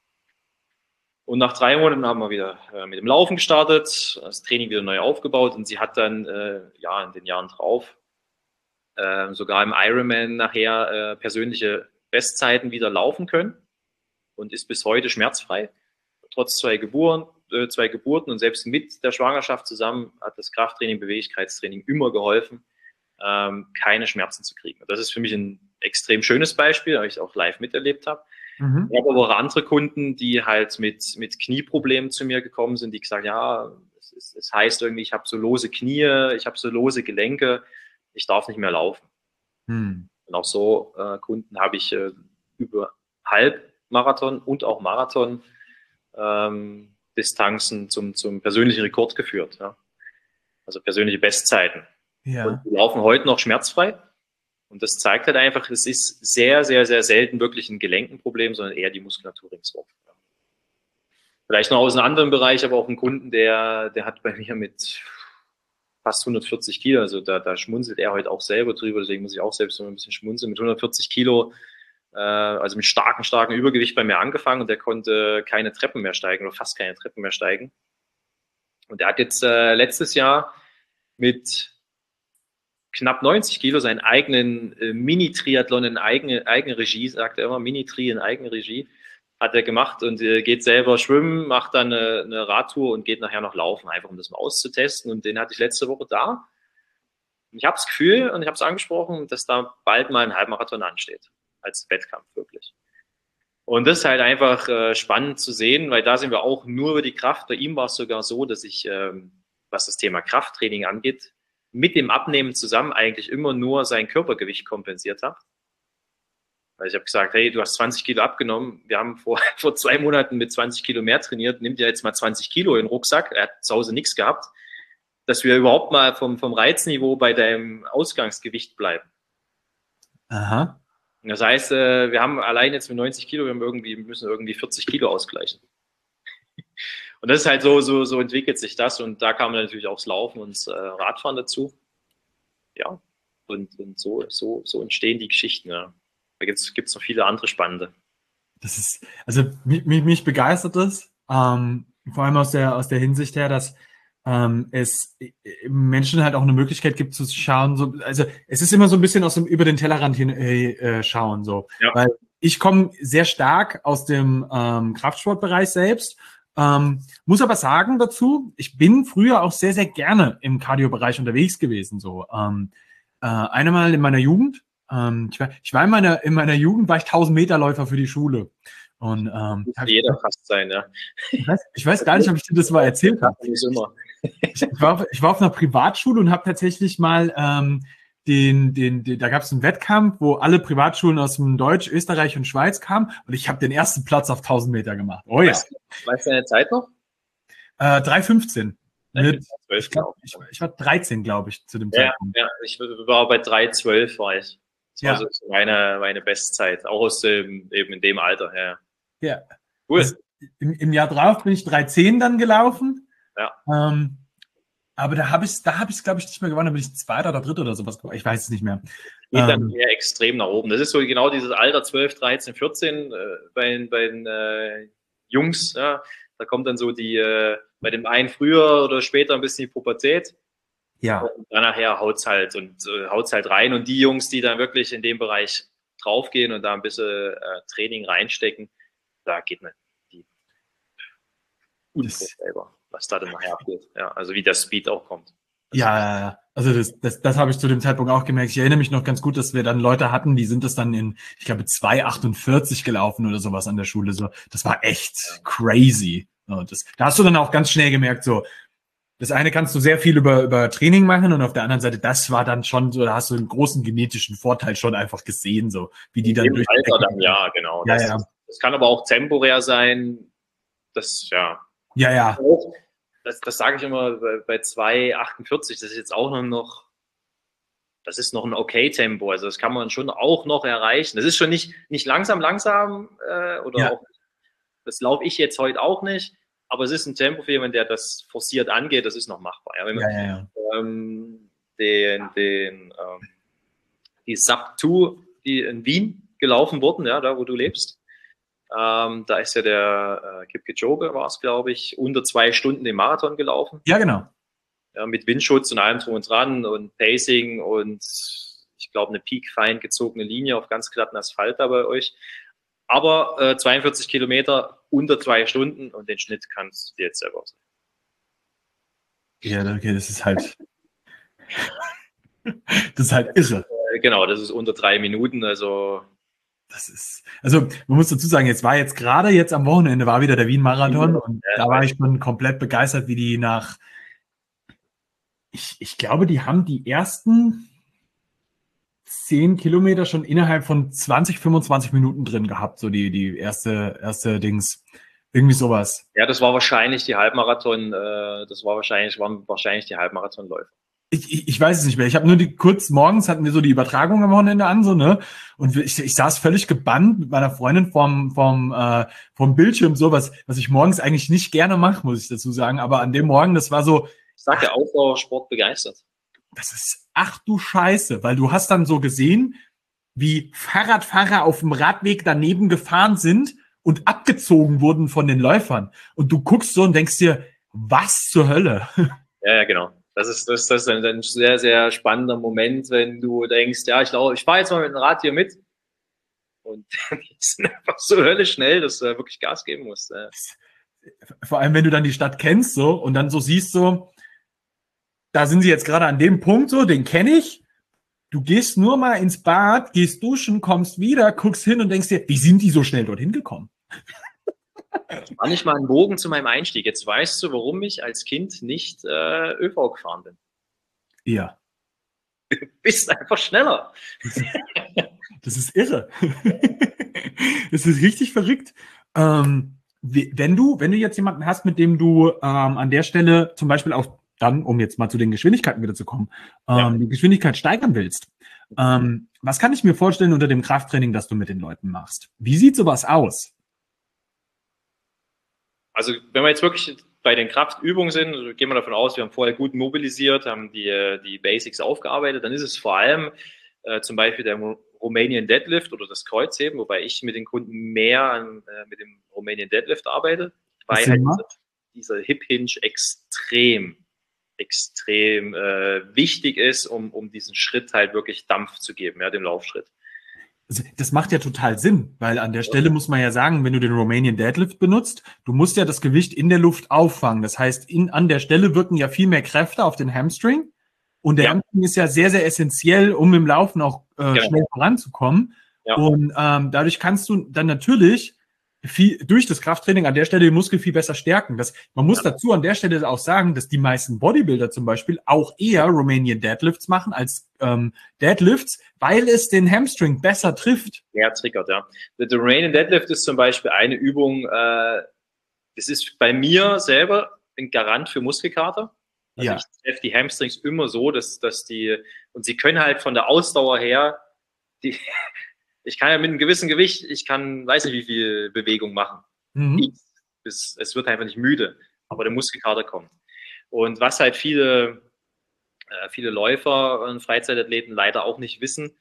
S3: Und nach drei Monaten haben wir wieder äh, mit dem Laufen gestartet, das Training wieder neu aufgebaut und sie hat dann äh, ja in den Jahren drauf äh, sogar im Ironman nachher äh, persönliche Bestzeiten wieder laufen können und ist bis heute schmerzfrei. Trotz zwei Geburten, äh, zwei Geburten und selbst mit der Schwangerschaft zusammen hat das Krafttraining, Beweglichkeitstraining immer geholfen, ähm, keine Schmerzen zu kriegen. Und das ist für mich ein extrem schönes Beispiel, weil ich es auch live miterlebt habe. Mhm. Ich habe aber auch andere Kunden, die halt mit, mit Knieproblemen zu mir gekommen sind, die gesagt haben, ja, es, ist, es heißt irgendwie, ich habe so lose Knie, ich habe so lose Gelenke, ich darf nicht mehr laufen. Mhm. Und auch so äh, Kunden habe ich äh, über Halbmarathon und auch Marathon ähm, Distanzen zum, zum persönlichen Rekord geführt. Ja? Also persönliche Bestzeiten. Ja. Und die laufen heute noch schmerzfrei. Und das zeigt halt einfach, es ist sehr, sehr, sehr selten wirklich ein Gelenkenproblem, sondern eher die Muskulatur ringsherum. Vielleicht noch aus einem anderen Bereich, aber auch ein Kunden, der, der hat bei mir mit fast hundertvierzig Kilo, also da, da schmunzelt er heute auch selber drüber, deswegen muss ich auch selbst noch ein bisschen schmunzeln, mit hundertvierzig Kilo, äh, also mit starkem, starkem Übergewicht bei mir angefangen und der konnte keine Treppen mehr steigen oder fast keine Treppen mehr steigen. Und der hat jetzt äh, letztes Jahr mit knapp neunzig Kilo seinen eigenen äh, Mini-Triathlon in eigene, eigene Regie, sagt er immer, Mini-Tri in eigene Regie, hat er gemacht und äh, geht selber schwimmen, macht dann eine, eine Radtour und geht nachher noch laufen, einfach um das mal auszutesten. Und den hatte ich letzte Woche da. Und ich habe das Gefühl, und ich habe es angesprochen, dass da bald mal ein Halbmarathon ansteht, als Wettkampf wirklich. Und das ist halt einfach äh, spannend zu sehen, weil da sind wir auch nur über die Kraft. Bei ihm war es sogar so, dass ich, ähm, was das Thema Krafttraining angeht, mit dem Abnehmen zusammen eigentlich immer nur sein Körpergewicht kompensiert habe. Weil ich habe gesagt, hey, du hast zwanzig Kilo abgenommen. Wir haben vor, vor zwei Monaten mit zwanzig Kilo mehr trainiert. Nimm dir jetzt mal zwanzig Kilo in den Rucksack. Er hat zu Hause nichts gehabt. Dass wir überhaupt mal vom, vom Reizniveau bei deinem Ausgangsgewicht bleiben.
S2: Aha.
S3: Das heißt, wir haben allein jetzt mit neunzig Kilo, wir haben irgendwie, wir müssen irgendwie vierzig Kilo ausgleichen. Und das ist halt so, so, so entwickelt sich das. Und da kam natürlich auch das Laufen und das Radfahren dazu. Ja. Und, und so, so, so entstehen die Geschichten, ja. Da gibt es noch viele andere spannende.
S2: Das ist, also mich, mich begeistert das, ähm, vor allem aus der, aus der Hinsicht her, dass ähm, es Menschen halt auch eine Möglichkeit gibt zu schauen, so, also es ist immer so ein bisschen aus dem über den Tellerrand hin äh, schauen, so, ja. Weil ich komme sehr stark aus dem ähm, Kraftsportbereich selbst, ähm, muss aber sagen dazu, ich bin früher auch sehr, sehr gerne im Cardio-Bereich unterwegs gewesen, so, ähm, äh, einmal in meiner Jugend. Ich war, ich war in meiner, in meiner Jugend war ich tausend Meter Läufer für die Schule. Und, ähm,
S3: muss jeder fast sein, ja.
S2: Ich weiß, ich weiß gar nicht, ob ich dir das mal erzählt habe. Ich, ich, war auf, ich war auf einer Privatschule und habe tatsächlich mal ähm, den, den, den, da gab es einen Wettkampf, wo alle Privatschulen aus dem Deutsch, Österreich und Schweiz kamen und ich habe den ersten Platz auf tausend Meter gemacht. Oh ja.
S3: Weißt du, weißt du deine Zeit noch?
S2: Äh, drei fünfzehn. Mit,
S3: zwölf,
S2: ich, glaub, ich, ich war dreizehn, glaube ich, zu dem
S3: ja,
S2: Zeitpunkt.
S3: Ja, ich war bei drei zwölf, war ich. Das war
S2: ja.
S3: so meine, meine Bestzeit, auch aus dem, eben in dem Alter. Ja.
S2: Ja.
S3: Cool.
S2: Also, im, Im Jahr drauf bin ich drei zehn dann gelaufen.
S3: Ja.
S2: Ähm, aber da habe ich da habe ich glaube ich nicht mehr gewonnen, da bin ich Zweiter oder Dritter oder sowas. Ich weiß es nicht mehr.
S3: Geht
S2: ähm,
S3: dann mehr extrem nach oben. Das ist so genau dieses Alter zwölf, dreizehn, vierzehn äh, bei, bei den äh, Jungs. Ja. Da kommt dann so die, äh, bei dem einen früher oder später ein bisschen die Pubertät.
S2: Ja.
S3: Und dann nachher haut's halt und äh, haut's halt rein. Und die Jungs, die dann wirklich in dem Bereich draufgehen und da ein bisschen äh, Training reinstecken, da geht man die unfassbar selber, was da dann nachher abgeht. Ja, also wie der Speed auch kommt. Das
S2: ja, also das, das, das habe ich zu dem Zeitpunkt auch gemerkt. Ich erinnere mich noch ganz gut, dass wir dann Leute hatten, die sind das dann in, ich glaube, zwei achtundvierzig gelaufen oder sowas an der Schule. So, das war echt crazy. So, das, da hast du dann auch ganz schnell gemerkt, so, das eine kannst du sehr viel über, über Training machen und auf der anderen Seite, das war dann schon so, da hast du einen großen genetischen Vorteil schon einfach gesehen, so wie die
S3: in
S2: dann
S3: dem
S2: durch
S3: Alter dann, ja, genau.
S2: Ja,
S3: das,
S2: ja.
S3: das kann aber auch temporär sein. Das, ja.
S2: Ja, ja.
S3: Das, das sage ich immer bei, bei zwei achtundvierzig, das ist jetzt auch noch, das ist noch ein okay Tempo, also das kann man schon auch noch erreichen. Das ist schon nicht, nicht langsam, langsam, äh, oder
S2: Ja.
S3: auch, das laufe ich jetzt heute auch nicht. Aber es ist ein Tempo für jemanden, der das forciert angeht, das ist noch machbar. Ja, wenn man
S2: Ja, ja, ja.
S3: Ähm, den, den, ähm, die Sub zwei, die in Wien gelaufen wurden, ja, da wo du lebst, ähm, da ist ja der äh, Kipchoge, war es, glaube ich, unter zwei Stunden den Marathon gelaufen.
S2: Ja, genau.
S3: Ja, mit Windschutz und allem drum und dran und Pacing und ich glaube eine peak fein gezogene Linie auf ganz glatten Asphalt da bei euch. Aber äh, zweiundvierzig Kilometer unter zwei Stunden und den Schnitt kannst du dir jetzt selber ausrechnen.
S2: Ja, okay, das ist halt, das ist halt irre.
S3: Äh, genau, das ist unter drei Minuten, also.
S2: Das ist, also man muss dazu sagen, jetzt war jetzt gerade jetzt am Wochenende war wieder der Wien-Marathon und
S3: ja,
S2: da war ich schon komplett begeistert, wie die nach, ich, ich glaube, die haben die ersten zehn Kilometer schon innerhalb von zwanzig, fünfundzwanzig Minuten drin gehabt, so die, die erste, erste Dings, irgendwie sowas.
S3: Ja, das war wahrscheinlich die Halbmarathon, äh, das war wahrscheinlich, waren wahrscheinlich die Halbmarathonläufer.
S2: Ich, ich, ich weiß es nicht mehr. Ich habe nur die kurz morgens hatten wir so die Übertragung am Wochenende an, so, ne? Und ich, ich saß völlig gebannt mit meiner Freundin vorm, vorm, äh, vorm Bildschirm, so was, was ich morgens eigentlich nicht gerne mache, muss ich dazu sagen. Aber an dem Morgen, das war so.
S3: Ich sag ja, Ausdauersport begeistert.
S2: Das ist, ach du Scheiße, weil du hast dann so gesehen, wie Fahrradfahrer auf dem Radweg daneben gefahren sind und abgezogen wurden von den Läufern. Und du guckst so und denkst dir, was zur Hölle?
S3: Ja, ja, genau. Das ist, das, das ist ein, ein sehr, sehr spannender Moment, wenn du denkst, ja, ich glaube, ich fahre jetzt mal mit dem Rad hier mit. Und die sind einfach so höllisch schnell, dass du wirklich Gas geben musst. Ja.
S2: Vor allem, wenn du dann die Stadt kennst, so, und dann so siehst, so, da sind sie jetzt gerade an dem Punkt, so, den kenne ich. Du gehst nur mal ins Bad, gehst duschen, kommst wieder, guckst hin und denkst dir, wie sind die so schnell dorthin gekommen?
S3: War nicht mal ein Bogen zu meinem Einstieg. Jetzt weißt du, warum ich als Kind nicht äh, ÖV gefahren bin.
S2: Ja.
S3: Du bist einfach schneller.
S2: Das ist irre. Das ist richtig verrückt. Ähm, wenn du, wenn du jetzt jemanden hast, mit dem du ähm, an der Stelle zum Beispiel auch dann, um jetzt mal zu den Geschwindigkeiten wieder zu kommen, ähm, ja. die Geschwindigkeit steigern willst, ähm, was kann ich mir vorstellen unter dem Krafttraining, das du mit den Leuten machst? Wie sieht sowas aus?
S3: Also wenn wir jetzt wirklich bei den Kraftübungen sind, also gehen wir davon aus, wir haben vorher gut mobilisiert, haben die, die Basics aufgearbeitet, dann ist es vor allem äh, zum Beispiel der Romanian Deadlift oder das Kreuzheben, wobei ich mit den Kunden mehr an, äh, mit dem Romanian Deadlift arbeite, weil halt dieser, dieser Hip Hinge extrem, extrem äh, wichtig ist, um, um diesen Schritt halt wirklich Dampf zu geben, ja, dem Laufschritt.
S2: Das macht ja total Sinn, weil an der Stelle muss man ja sagen, wenn du den Romanian Deadlift benutzt, du musst ja das Gewicht in der Luft auffangen. Das heißt, in, an der Stelle wirken ja viel mehr Kräfte auf den Hamstring. Und der ja. Hamstring ist ja sehr, sehr essentiell, um im Laufen auch äh, ja. schnell voranzukommen. Ja. Und ähm, dadurch kannst du dann natürlich viel, durch das Krafttraining an der Stelle den Muskel viel besser stärken. Das, man muss ja. dazu an der Stelle auch sagen, dass die meisten Bodybuilder zum Beispiel auch eher Romanian Deadlifts machen als ähm, Deadlifts, weil es den Hamstring besser trifft.
S3: Ja, triggert, ja. Der Romanian Deadlift ist zum Beispiel eine Übung, äh, das ist bei mir selber ein Garant für Muskelkater. Also ja. ich treffe die Hamstrings immer so, dass, dass die, und sie können halt von der Ausdauer her, die, ich kann ja mit einem gewissen Gewicht, ich kann, weiß nicht, wie viel Bewegung machen. Mhm. Es, es wird einfach nicht müde, aber der Muskelkater kommt. Und was halt viele, äh, viele Läufer und Freizeitathleten leider auch nicht wissen,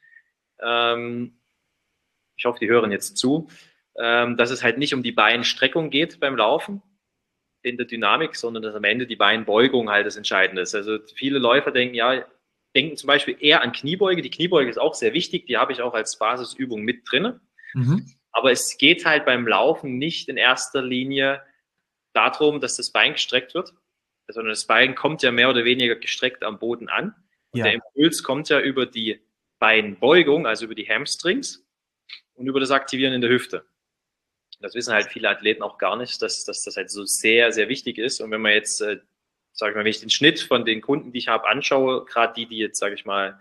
S3: ähm, ich hoffe, die hören jetzt zu, ähm, dass es halt nicht um die Beinstreckung geht beim Laufen in der Dynamik, sondern dass am Ende die Beinbeugung halt das Entscheidende ist. Also viele Läufer denken, ja, denken zum Beispiel eher an Kniebeuge. Die Kniebeuge ist auch sehr wichtig, die habe ich auch als Basisübung mit drin. Mhm. Aber es geht halt beim Laufen nicht in erster Linie darum, dass das Bein gestreckt wird, sondern das Bein kommt ja mehr oder weniger gestreckt am Boden an. Und ja. der Impuls kommt ja über die Beinbeugung, also über die Hamstrings und über das Aktivieren in der Hüfte. Das wissen halt viele Athleten auch gar nicht, dass, dass das halt so sehr, sehr wichtig ist. Und wenn man jetzt äh, sag ich mal, wenn ich den Schnitt von den Kunden, die ich habe, anschaue, gerade die, die jetzt, sage ich mal,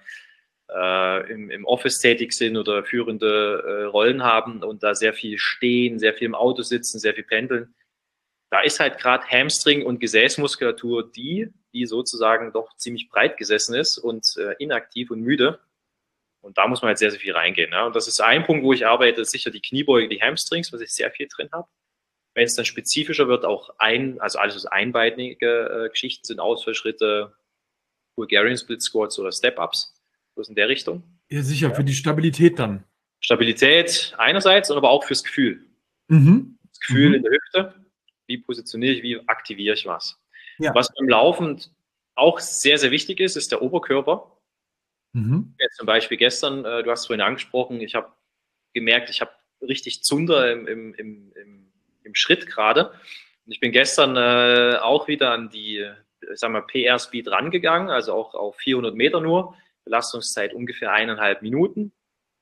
S3: äh, im, im Office tätig sind oder führende äh, Rollen haben und da sehr viel stehen, sehr viel im Auto sitzen, sehr viel pendeln, da ist halt gerade Hamstring und Gesäßmuskulatur die, die sozusagen doch ziemlich breit gesessen ist und äh, inaktiv und müde. Und da muss man halt sehr, sehr viel reingehen. Ja? Und das ist ein Punkt, wo ich arbeite, ist sicher die Kniebeuge, die Hamstrings, was ich sehr viel drin habe. Wenn es dann spezifischer wird, auch ein, also alles was einbeinige äh, Geschichten sind, Ausfallschritte, Bulgarian Split Squats oder Step-Ups, so in der Richtung.
S2: Ja, sicher, ja. Für die Stabilität dann.
S3: Stabilität einerseits, aber auch fürs Gefühl.
S2: Mhm.
S3: Das Gefühl
S2: mhm.
S3: in der Hüfte, wie positioniere ich, wie aktiviere ich was.
S2: Ja.
S3: Was beim Laufen auch sehr, sehr wichtig ist, ist der Oberkörper. Mhm. Jetzt zum Beispiel gestern, äh, du hast es vorhin angesprochen, ich habe gemerkt, ich habe richtig Zunder im, im, im, im im Schritt gerade. Und ich bin gestern äh, auch wieder an die, sagen wir, P R-Speed rangegangen, also auch auf vierhundert Meter nur. Belastungszeit ungefähr eineinhalb Minuten.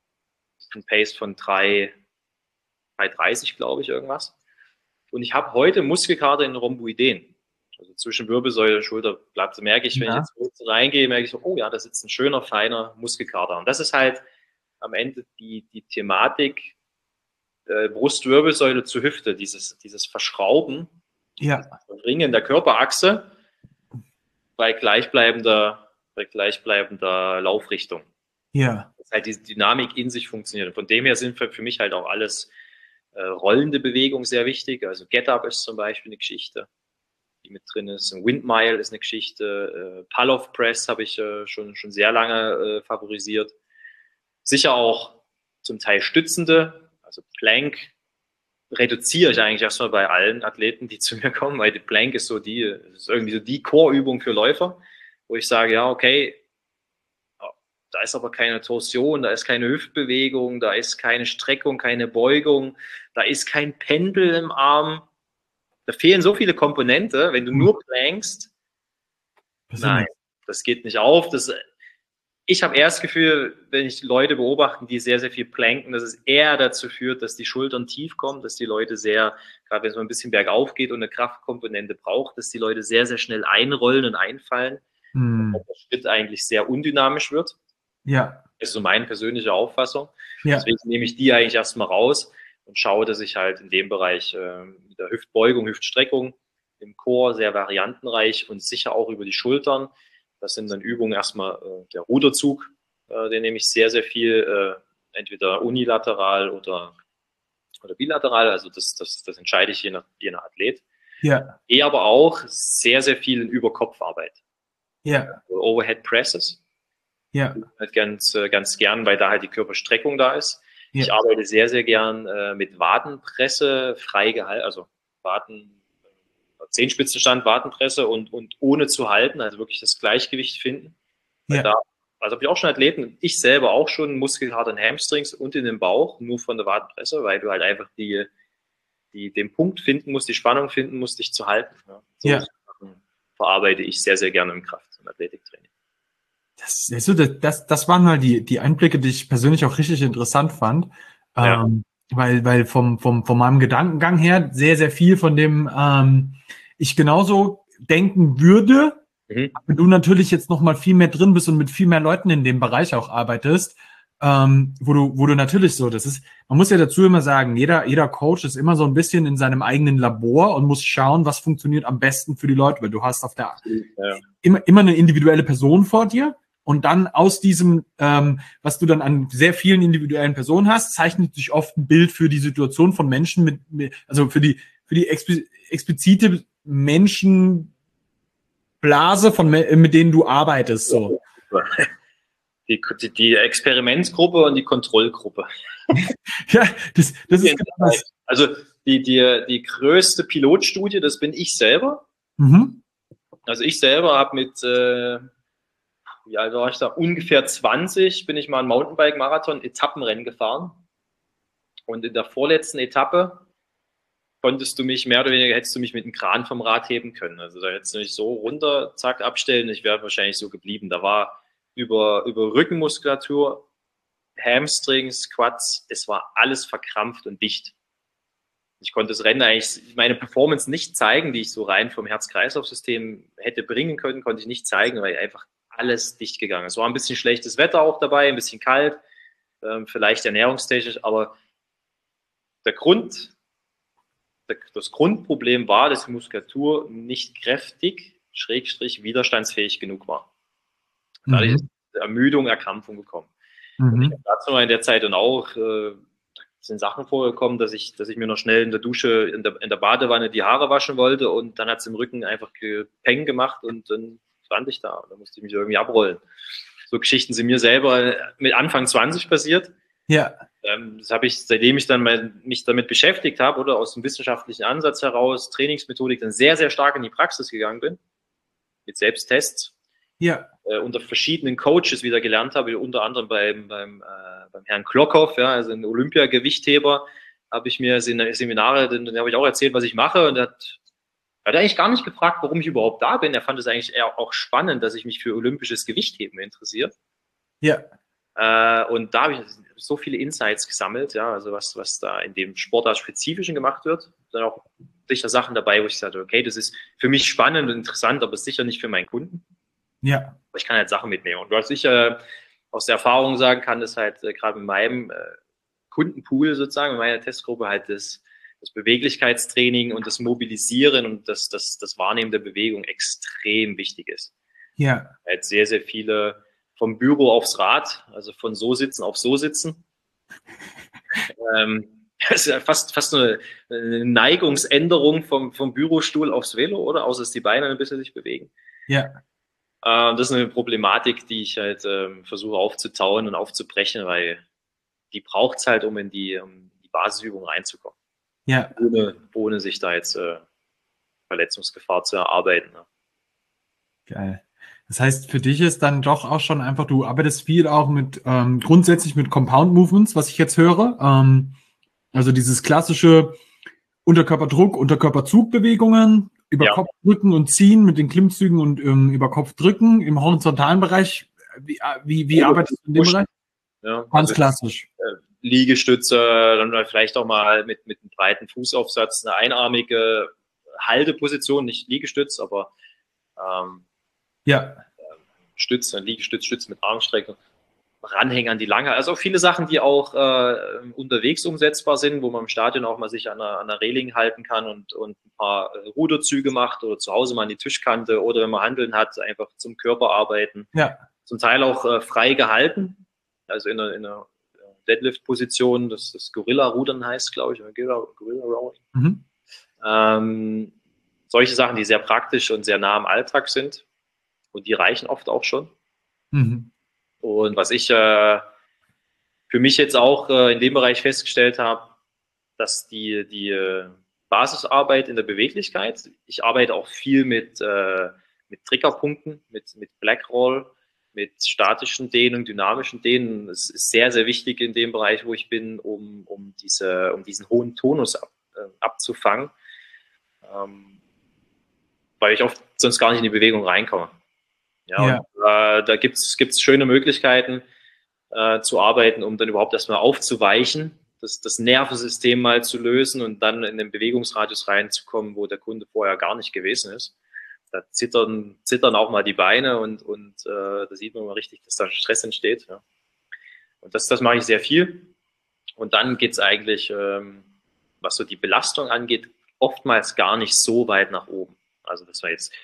S3: Ein Pace von drei dreißig, glaube ich, irgendwas. Und ich habe heute Muskelkater in den Rhomboideen. Also zwischen Wirbelsäule und Schulterblatt merke ich, wenn ja. ich jetzt reingehe, merke ich so, oh ja, da sitzt ein schöner, feiner Muskelkater. Und das ist halt am Ende die, die Thematik, Brustwirbelsäule zur Hüfte, dieses, dieses Verschrauben,
S2: ja.
S3: das Ringen der Körperachse bei gleichbleibender, bei gleichbleibender Laufrichtung.
S2: Ja.
S3: Dass halt diese Dynamik in sich funktioniert. Und von dem her sind für, für mich halt auch alles äh, rollende Bewegungen sehr wichtig. Also Get-Up ist zum Beispiel eine Geschichte, die mit drin ist. Ein Windmile ist eine Geschichte. Äh, Pull-Off Press habe ich äh, schon, schon sehr lange äh, favorisiert. Sicher auch zum Teil stützende. Also Plank reduziere ich eigentlich erstmal bei allen Athleten, die zu mir kommen, weil die Plank ist so die, ist irgendwie so die Core-Übung für Läufer, wo ich sage, ja, okay, da ist aber keine Torsion, da ist keine Hüftbewegung, da ist keine Streckung, keine Beugung, da ist kein Pendel im Arm. Da fehlen so viele Komponente, wenn du nur plankst. Nein, das geht nicht auf. Das Ich habe eher das Gefühl, wenn ich Leute beobachte, die sehr, sehr viel planken, dass es eher dazu führt, dass die Schultern tief kommen, dass die Leute sehr, gerade wenn es mal ein bisschen bergauf geht und eine Kraftkomponente braucht, dass die Leute sehr, sehr schnell einrollen und einfallen. Hm. Und der Schritt eigentlich sehr undynamisch wird.
S2: Ja.
S3: Das ist so meine persönliche Auffassung.
S2: Ja.
S3: Deswegen nehme ich die eigentlich erstmal raus und schaue, dass ich halt in dem Bereich äh, mit der Hüftbeugung, Hüftstreckung, im Core sehr variantenreich und sicher auch über die Schultern. Das sind dann Übungen erstmal äh, der Ruderzug, äh, den nehme ich sehr, sehr viel, äh, entweder unilateral oder, oder bilateral. Also das, das, das entscheide ich je nach, je nach Athlet.
S2: Ja.
S3: Gehe aber auch sehr, sehr viel in Überkopfarbeit.
S2: Ja.
S3: Also Overhead Presses.
S2: Ja.
S3: Halt ganz, ganz gern, weil da halt die Körperstreckung da ist.
S2: Ja.
S3: Ich arbeite sehr, sehr gern äh, mit Wadenpresse, frei gehalten, also Waden, äh, Zehenspitzenstand, Wadenpresse und, und ohne zu halten, also wirklich das Gleichgewicht finden. Weil
S2: Ja.
S3: da, also habe ich auch schon Athleten, ich selber auch schon Muskelkater in Hamstrings und in den Bauch, nur von der Wadenpresse, weil du halt einfach die, die, den Punkt finden musst, die Spannung finden musst, dich zu halten. Ja. So
S2: Ja.
S3: Sachen verarbeite ich sehr, sehr gerne im Kraft- und Athletiktraining.
S2: Das, weißt du, das, das, das waren mal die, die Einblicke, die ich persönlich auch richtig interessant fand.
S3: Ja.
S2: Ähm, weil, weil vom, vom, von meinem Gedankengang her sehr, sehr viel von dem ähm, ich genauso denken würde,
S3: Mhm.
S2: aber du natürlich jetzt noch mal viel mehr drin bist und mit viel mehr Leuten in dem Bereich auch arbeitest, ähm, wo du, wo du natürlich so, das ist, man muss ja dazu immer sagen, jeder, jeder Coach ist immer so ein bisschen in seinem eigenen Labor und muss schauen, was funktioniert am besten für die Leute, weil du hast auf der
S3: Ja.
S2: immer, immer eine individuelle Person vor dir. Und dann aus diesem, ähm, was du dann an sehr vielen individuellen Personen hast, zeichnet sich oft ein Bild für die Situation von Menschen mit, mit also für die, für die exp explizite Menschenblase von, mit denen du arbeitest, so.
S3: Die, die, die Experimentgruppe und die Kontrollgruppe.
S2: Ja, das, das ist genau das.
S3: Also die, die, die größte Pilotstudie, das bin ich selber.
S2: Mhm.
S3: Also ich selber habe mit, äh, wie alt war ich da, ungefähr zwanzig, bin ich mal einen Mountainbike-Marathon-Etappenrennen gefahren. Und in der vorletzten Etappe konntest du mich, mehr oder weniger hättest du mich mit einem Kran vom Rad heben können. Also da hättest du mich so runter, zack, abstellen, ich wäre wahrscheinlich so geblieben. Da war über, über Rückenmuskulatur, Hamstrings, Quads, es war alles verkrampft und dicht. Ich konnte das Rennen eigentlich, meine Performance nicht zeigen, die ich so rein vom Herz-Kreislauf-System hätte bringen können, konnte ich nicht zeigen, weil einfach alles dicht gegangen ist. Es war ein bisschen schlechtes Wetter auch dabei, ein bisschen kalt, ähm, vielleicht ernährungstechnisch, aber der Grund, der, das Grundproblem war, dass die Muskulatur nicht kräftig, schrägstrich widerstandsfähig genug war. Und dadurch ist Ermüdung, Erkrampfung gekommen.
S2: Mhm.
S3: Und ich habe dazu mal in der Zeit dann auch, äh, sind Sachen vorgekommen, dass ich, dass ich mir noch schnell in der Dusche, in der, in der Badewanne die Haare waschen wollte und dann hat es im Rücken einfach Peng gemacht und dann stand ich da und dann musste ich mich irgendwie abrollen. So Geschichten sind mir selber mit Anfang zwanzig passiert.
S2: Ja.
S3: Ähm, das habe ich, seitdem ich dann mal, mich damit beschäftigt habe oder aus dem wissenschaftlichen Ansatz heraus, Trainingsmethodik, dann sehr, sehr stark in die Praxis gegangen bin, mit Selbsttests.
S2: Ja.
S3: Äh, unter verschiedenen Coaches wieder gelernt habe, unter anderem beim, beim, äh, beim Herrn Klockhoff, ja, also ein Olympiagewichtheber, habe ich mir Seminare, dann, dann habe ich auch erzählt, was ich mache und er hat, er hat eigentlich gar nicht gefragt, warum ich überhaupt da bin. Er fand es eigentlich eher auch spannend, dass ich mich für olympisches Gewichtheben interessiere.
S2: Ja.
S3: Äh, und da habe ich so viele Insights gesammelt, ja, also was, was da in dem Sportart-Spezifischen gemacht wird. Dann auch sicher Sachen dabei, wo ich sagte, okay, das ist für mich spannend und interessant, aber sicher nicht für meinen Kunden.
S2: Ja.
S3: Aber ich kann halt Sachen mitnehmen. Und was ich äh, aus der Erfahrung sagen kann, ist halt äh, gerade mit meinem äh, Kundenpool sozusagen, mit meiner Testgruppe halt das, das Beweglichkeitstraining und das Mobilisieren und das, das, das Wahrnehmen der Bewegung extrem wichtig ist.
S2: Ja.
S3: Halt sehr, sehr viele vom Büro aufs Rad, also von so sitzen auf so sitzen. ähm, das ist ja fast, fast eine, eine Neigungsänderung vom, vom Bürostuhl aufs Velo, oder? Außer dass die Beine ein bisschen sich bewegen.
S2: Ja.
S3: Das ist eine Problematik, die ich halt ähm, versuche aufzutauen und aufzubrechen, weil die braucht es halt, um in die, um die Basisübung reinzukommen.
S2: Ja.
S3: Ohne, ohne sich da jetzt äh, Verletzungsgefahr zu erarbeiten. Ne?
S2: Geil. Das heißt, für dich ist dann doch auch schon einfach, du arbeitest viel auch mit, ähm, grundsätzlich mit Compound Movements, was ich jetzt höre. Ähm, also dieses klassische Unterkörperdruck, Unterkörperzug-Bewegungen, über
S3: Ja.
S2: Kopf drücken und ziehen mit den Klimmzügen und ähm, über Kopf drücken im horizontalen Bereich. Wie, wie, wie arbeitest du in dem Bereich?
S3: Ja,
S2: Ganz
S3: also,
S2: klassisch.
S3: äh, Liegestütze, dann vielleicht auch mal mit, mit einem breiten Fußaufsatz, eine einarmige Halteposition, nicht Liegestütz, aber ähm,
S2: Ja.
S3: Stütz, ein Liegestütz, Stütz mit Armstreckung. ranhängen an die Lange. Also auch viele Sachen, die auch äh, unterwegs umsetzbar sind, wo man im Stadion auch mal sich an einer, an einer Reling halten kann und, und ein paar äh, Ruderzüge macht oder zu Hause mal an die Tischkante oder wenn man Handeln hat, einfach zum Körper arbeiten.
S2: Ja.
S3: Zum Teil auch äh, frei gehalten, also in einer, in einer Deadlift-Position, das das Gorilla-Rudern heißt, glaube ich, Gorilla, Gorilla Rowing. Mhm. Ähm, solche Sachen, die sehr praktisch und sehr nah am Alltag sind und die reichen oft auch schon. Mhm. Und was ich äh, für mich jetzt auch äh, in dem Bereich festgestellt habe, dass die, die äh, Basisarbeit in der Beweglichkeit, ich arbeite auch viel mit, äh, mit Triggerpunkten, mit, mit Blackroll, mit statischen Dehnen, dynamischen Dehnen. Es ist sehr, sehr wichtig in dem Bereich, wo ich bin, um, um, diese, um diesen hohen Tonus ab, äh, abzufangen, ähm, weil ich oft sonst gar nicht in die Bewegung reinkomme. Ja, ja. Und, äh, da gibt es schöne Möglichkeiten äh, zu arbeiten, um dann überhaupt erstmal aufzuweichen, das, das Nervensystem mal zu lösen und dann in den Bewegungsradius reinzukommen, wo der Kunde vorher gar nicht gewesen ist. Da zittern, zittern auch mal die Beine und, und äh, da sieht man mal richtig, dass da Stress entsteht. Ja. Und das, das mache ich sehr viel. Und dann geht es eigentlich, ähm, was so die Belastung angeht, oftmals gar nicht so weit nach oben. Also das war jetzt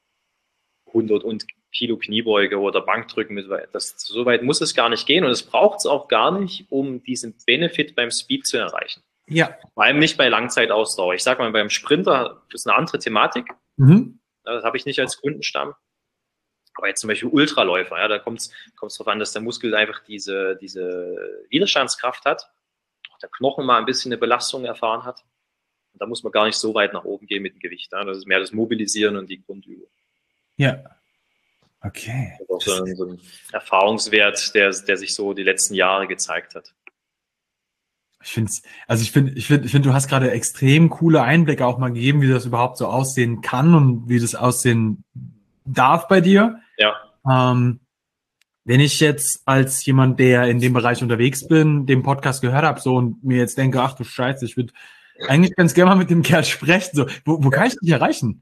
S3: hundert und Kilo Kniebeuge oder Bankdrücken mit, das, so weit muss es gar nicht gehen und es braucht es auch gar nicht, um diesen Benefit beim Speed zu erreichen.
S2: Ja.
S3: Vor allem nicht bei Langzeitausdauer. Ich sage mal, beim Sprinter ist eine andere Thematik. Mhm. Das habe ich nicht als Kundenstamm. Aber jetzt zum Beispiel Ultraläufer, ja, da kommt es darauf an, dass der Muskel einfach diese, diese Widerstandskraft hat, auch der Knochen mal ein bisschen eine Belastung erfahren hat. Und da muss man gar nicht so weit nach oben gehen mit dem Gewicht. Ja. Das ist mehr das Mobilisieren und die Grundübung.
S2: Ja. Okay.
S3: Das ist auch so ein, so ein Erfahrungswert, der, der sich so die letzten Jahre gezeigt hat.
S2: Ich finde, also ich finde, ich finde, ich finde, du hast gerade extrem coole Einblicke auch mal gegeben, wie das überhaupt so aussehen kann und wie das aussehen darf bei dir.
S3: Ja.
S2: Ähm, wenn ich jetzt als jemand, der in dem Bereich unterwegs bin, den Podcast gehört habe, so und mir jetzt denke, ach du Scheiße, ich würde eigentlich ganz gerne mal mit dem Kerl sprechen. So, wo, wo kann ich dich erreichen?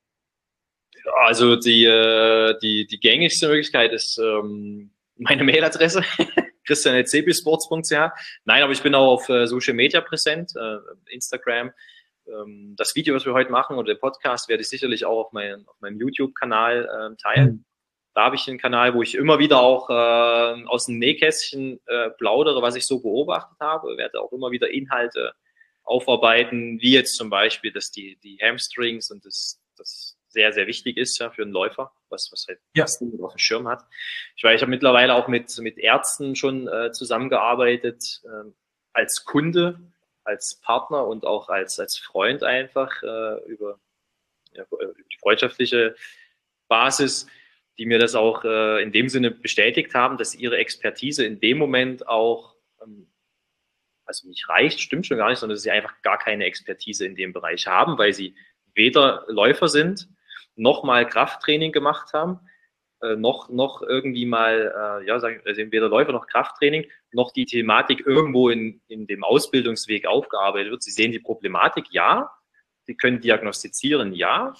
S3: Also die, äh, die, die gängigste Möglichkeit ist ähm, meine Mailadresse, christian at c b sports punkt c h. Nein, aber ich bin auch auf äh, Social Media präsent, äh, Instagram. Ähm, das Video, was wir heute machen oder der Podcast, werde ich sicherlich auch auf, mein, auf meinem YouTube-Kanal äh, teilen. Mhm. Da habe ich einen Kanal, wo ich immer wieder auch äh, aus dem Nähkästchen äh, plaudere, was ich so beobachtet habe. Ich werde auch immer wieder Inhalte aufarbeiten, wie jetzt zum Beispiel, dass die, die Hamstrings und das, das sehr, sehr wichtig ist ja für einen Läufer, was, was halt
S2: ja.
S3: auf dem Schirm hat. Ich weiß, ich habe mittlerweile auch mit, mit Ärzten schon äh, zusammengearbeitet, äh, als Kunde, als Partner und auch als, als Freund einfach äh, über, ja, über die freundschaftliche Basis, die mir das auch äh, in dem Sinne bestätigt haben, dass ihre Expertise in dem Moment auch, ähm, also nicht reicht, stimmt schon gar nicht, sondern dass sie einfach gar keine Expertise in dem Bereich haben, weil sie weder Läufer sind, noch mal Krafttraining gemacht haben, äh, noch, noch irgendwie mal, äh, ja, sagen, also weder Läufer noch Krafttraining, noch die Thematik irgendwo in, in dem Ausbildungsweg aufgearbeitet wird. Sie sehen die Problematik, ja, sie können diagnostizieren, ja,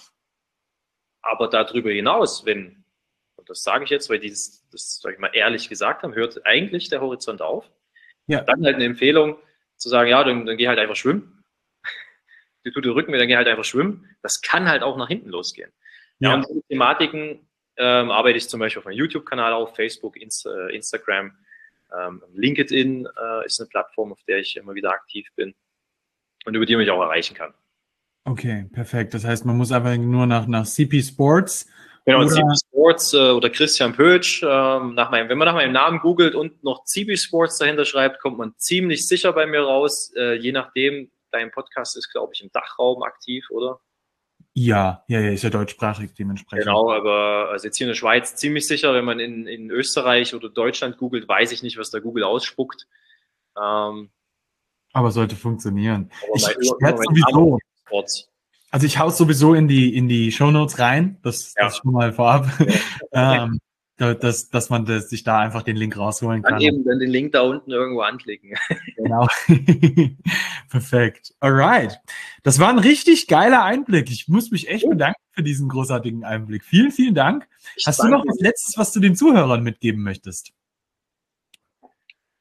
S3: aber darüber hinaus, wenn, und das sage ich jetzt, weil dieses, das sage ich mal ehrlich gesagt haben, hört eigentlich der Horizont auf.
S2: Ja.
S3: Dann halt eine Empfehlung zu sagen, ja, dann, dann geh halt einfach schwimmen. Die tut den Rücken, dann geh halt einfach schwimmen. Das kann halt auch nach hinten losgehen. Ja, ja. Und diese Thematiken ähm, arbeite ich zum Beispiel auf meinem YouTube-Kanal auf, Facebook, Insta, Instagram, ähm, LinkedIn äh, ist eine Plattform, auf der ich immer wieder aktiv bin und über die man mich auch erreichen kann.
S2: Okay, perfekt. Das heißt, man muss einfach nur nach, nach C P Sports.
S3: Genau, C P Sports äh, oder Christian Pötsch. Ähm, nach meinem, wenn man nach meinem Namen googelt und noch C P Sports dahinter schreibt, kommt man ziemlich sicher bei mir raus. Äh, je nachdem, dein Podcast ist, glaube ich, im Dachraum aktiv, oder?
S2: Ja, ja, ja, ist ja deutschsprachig dementsprechend.
S3: Genau, aber also jetzt hier in der Schweiz ziemlich sicher, wenn man in, in Österreich oder Deutschland googelt, weiß ich nicht, was der Google ausspuckt. Ähm,
S2: aber sollte funktionieren.
S3: Aber
S2: ich
S3: mein,
S2: ich werde sowieso. Also ich hau sowieso in die in die Shownotes rein, das,
S3: ja.
S2: das schon mal vorab, ähm, dass, dass man das, sich da einfach den Link rausholen kann.
S3: Dann eben dann den Link da unten irgendwo anklicken.
S2: Genau. Perfekt. Alright. Das war ein richtig geiler Einblick. Ich muss mich echt bedanken für diesen großartigen Einblick. Vielen, vielen Dank. Ich Hast du noch was Letztes, was du den Zuhörern mitgeben möchtest?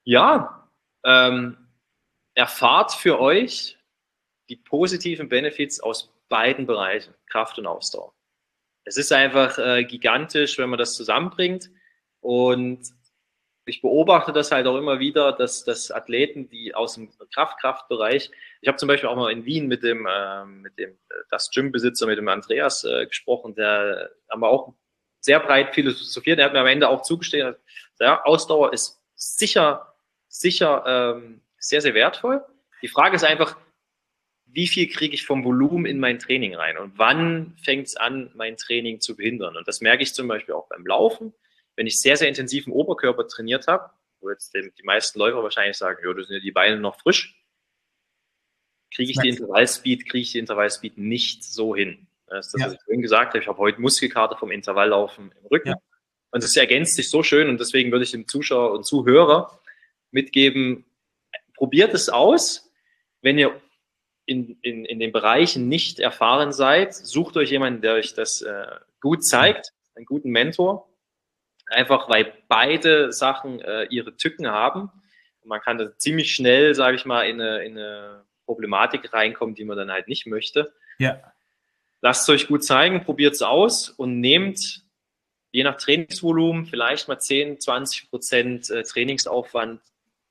S3: Ja, ähm, erfahrt für euch die positiven Benefits aus beiden Bereichen, Kraft und Ausdauer. Es ist einfach äh, gigantisch, wenn man das zusammenbringt. Und ich beobachte das halt auch immer wieder, dass, dass Athleten, die aus dem Kraft-Kraft-Bereich, ich habe zum Beispiel auch mal in Wien mit dem, äh, mit dem das Gym-Besitzer, mit dem Andreas äh, gesprochen, der haben wir auch sehr breit philosophiert. Der hat mir am Ende auch zugestehen, ja, Ausdauer ist sicher, sicher ähm, sehr, sehr wertvoll. Die Frage ist einfach, wie viel kriege ich vom Volumen in mein Training rein und wann fängt es an, mein Training zu behindern? Und das merke ich zum Beispiel auch beim Laufen. Wenn ich sehr, sehr intensiven Oberkörper trainiert habe, wo jetzt die, die meisten Läufer wahrscheinlich sagen, ja, das sind ja die Beine noch frisch, kriege ich die Intervallspeed, kriege ich die Intervallspeed nicht so hin. Das ist das, ja. was ich vorhin gesagt habe. Ich habe heute Muskelkater vom Intervalllaufen im Rücken. Ja. Und das ergänzt sich so schön und deswegen würde ich dem Zuschauer und Zuhörer mitgeben, probiert es aus. Wenn ihr in, in, in den Bereichen nicht erfahren seid, sucht euch jemanden, der euch das äh, gut zeigt, einen guten Mentor. Einfach, weil beide Sachen äh, ihre Tücken haben. Und man kann da ziemlich schnell, sage ich mal, in eine, in eine Problematik reinkommen, die man dann halt nicht möchte.
S2: Ja.
S3: Lasst es euch gut zeigen, probiert es aus und nehmt je nach Trainingsvolumen vielleicht mal zehn, zwanzig Prozent äh, Trainingsaufwand,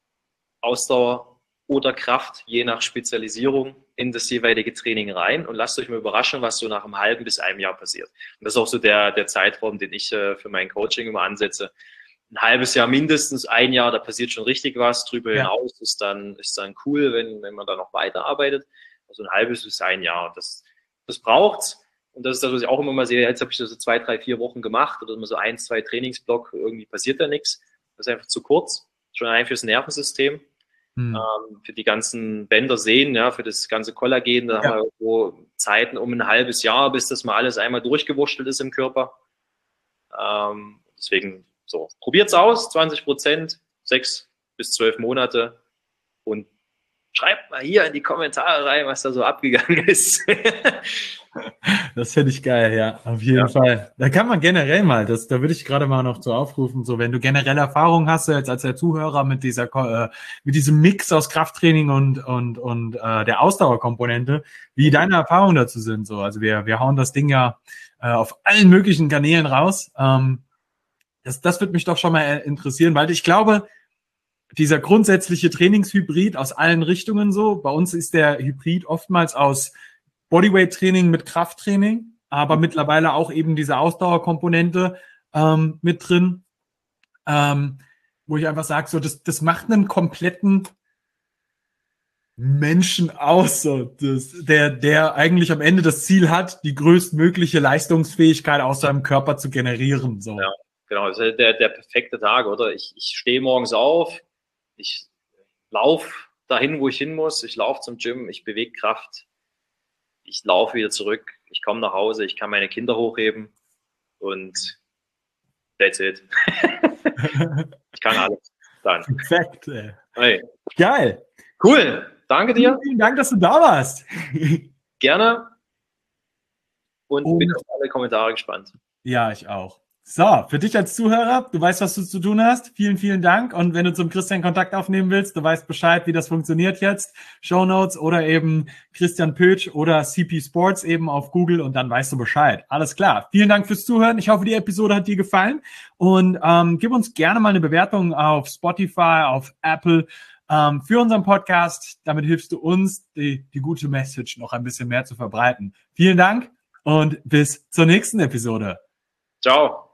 S3: Ausdauer oder Kraft, je nach Spezialisierung, in das jeweilige Training rein und lasst euch mal überraschen, was so nach einem halben bis einem Jahr passiert. Und das ist auch so der, der Zeitraum, den ich äh, für mein Coaching immer ansetze. Ein halbes Jahr mindestens, ein Jahr, da passiert schon richtig was. Drüber ja. hinaus ist dann, ist dann cool, wenn, wenn man da noch weiterarbeitet. Also ein halbes bis ein Jahr. Das, das braucht's. Und das ist das, was ich auch immer mal sehe. Jetzt habe ich das so zwei, drei, vier Wochen gemacht oder immer so ein, zwei Trainingsblock. Irgendwie passiert da nichts. Das ist einfach zu kurz. Schon allein fürs Nervensystem. Hm. Ähm, für die ganzen Bänder sehen, ja, für das ganze Kollagen, da ja. haben wir irgendwo Zeiten um ein halbes Jahr, bis das mal alles einmal durchgewurschtelt ist im Körper. Ähm, deswegen so, probiert's aus, zwanzig Prozent, sechs bis zwölf Monate und schreibt mal hier in die Kommentare rein, was da so abgegangen ist.
S2: Das finde ich geil, ja, auf jeden ja. Fall. Da kann man generell mal, das, da würde ich gerade mal noch zu aufrufen, so wenn du generell Erfahrung hast, jetzt als der Zuhörer mit dieser, äh, mit diesem Mix aus Krafttraining und und und äh, der Ausdauerkomponente, wie deine Erfahrungen dazu sind, so, also wir wir hauen das Ding ja äh, auf allen möglichen Kanälen raus. Ähm, das das wird mich doch schon mal interessieren, weil ich glaube, dieser grundsätzliche Trainingshybrid aus allen Richtungen so, bei uns ist der Hybrid oftmals aus Bodyweight-Training mit Krafttraining, aber mittlerweile auch eben diese Ausdauerkomponente ähm, mit drin, ähm, wo ich einfach sage, so das, das macht einen kompletten Menschen aus, so das, der, der eigentlich am Ende das Ziel hat, die größtmögliche Leistungsfähigkeit aus seinem Körper zu generieren. So.
S3: Ja, genau, das ist der, der perfekte Tag, oder? Ich, ich stehe morgens auf, ich laufe dahin, wo ich hin muss, ich laufe zum Gym, ich bewege Kraft. Ich laufe wieder zurück, ich komme nach Hause, ich kann meine Kinder hochheben und that's it. Ich kann alles. Dann.
S2: Perfekt, ey.
S3: Hey.
S2: Geil.
S3: Cool, danke dir.
S2: Vielen Dank, dass du da warst.
S3: Gerne. Und, und bin auf alle Kommentare gespannt.
S2: Ja, ich auch. So, für dich als Zuhörer, du weißt, was du zu tun hast. Vielen, vielen Dank. Und wenn du zum Christian Kontakt aufnehmen willst, du weißt Bescheid, wie das funktioniert jetzt. Shownotes oder eben Christian Pötsch oder C P Sports eben auf Google und dann weißt du Bescheid. Alles klar. Vielen Dank fürs Zuhören. Ich hoffe, die Episode hat dir gefallen. Und ähm, gib uns gerne mal eine Bewertung auf Spotify, auf Apple ähm, für unseren Podcast. Damit hilfst du uns, die, die gute Message noch ein bisschen mehr zu verbreiten. Vielen Dank und bis zur nächsten Episode.
S3: Ciao.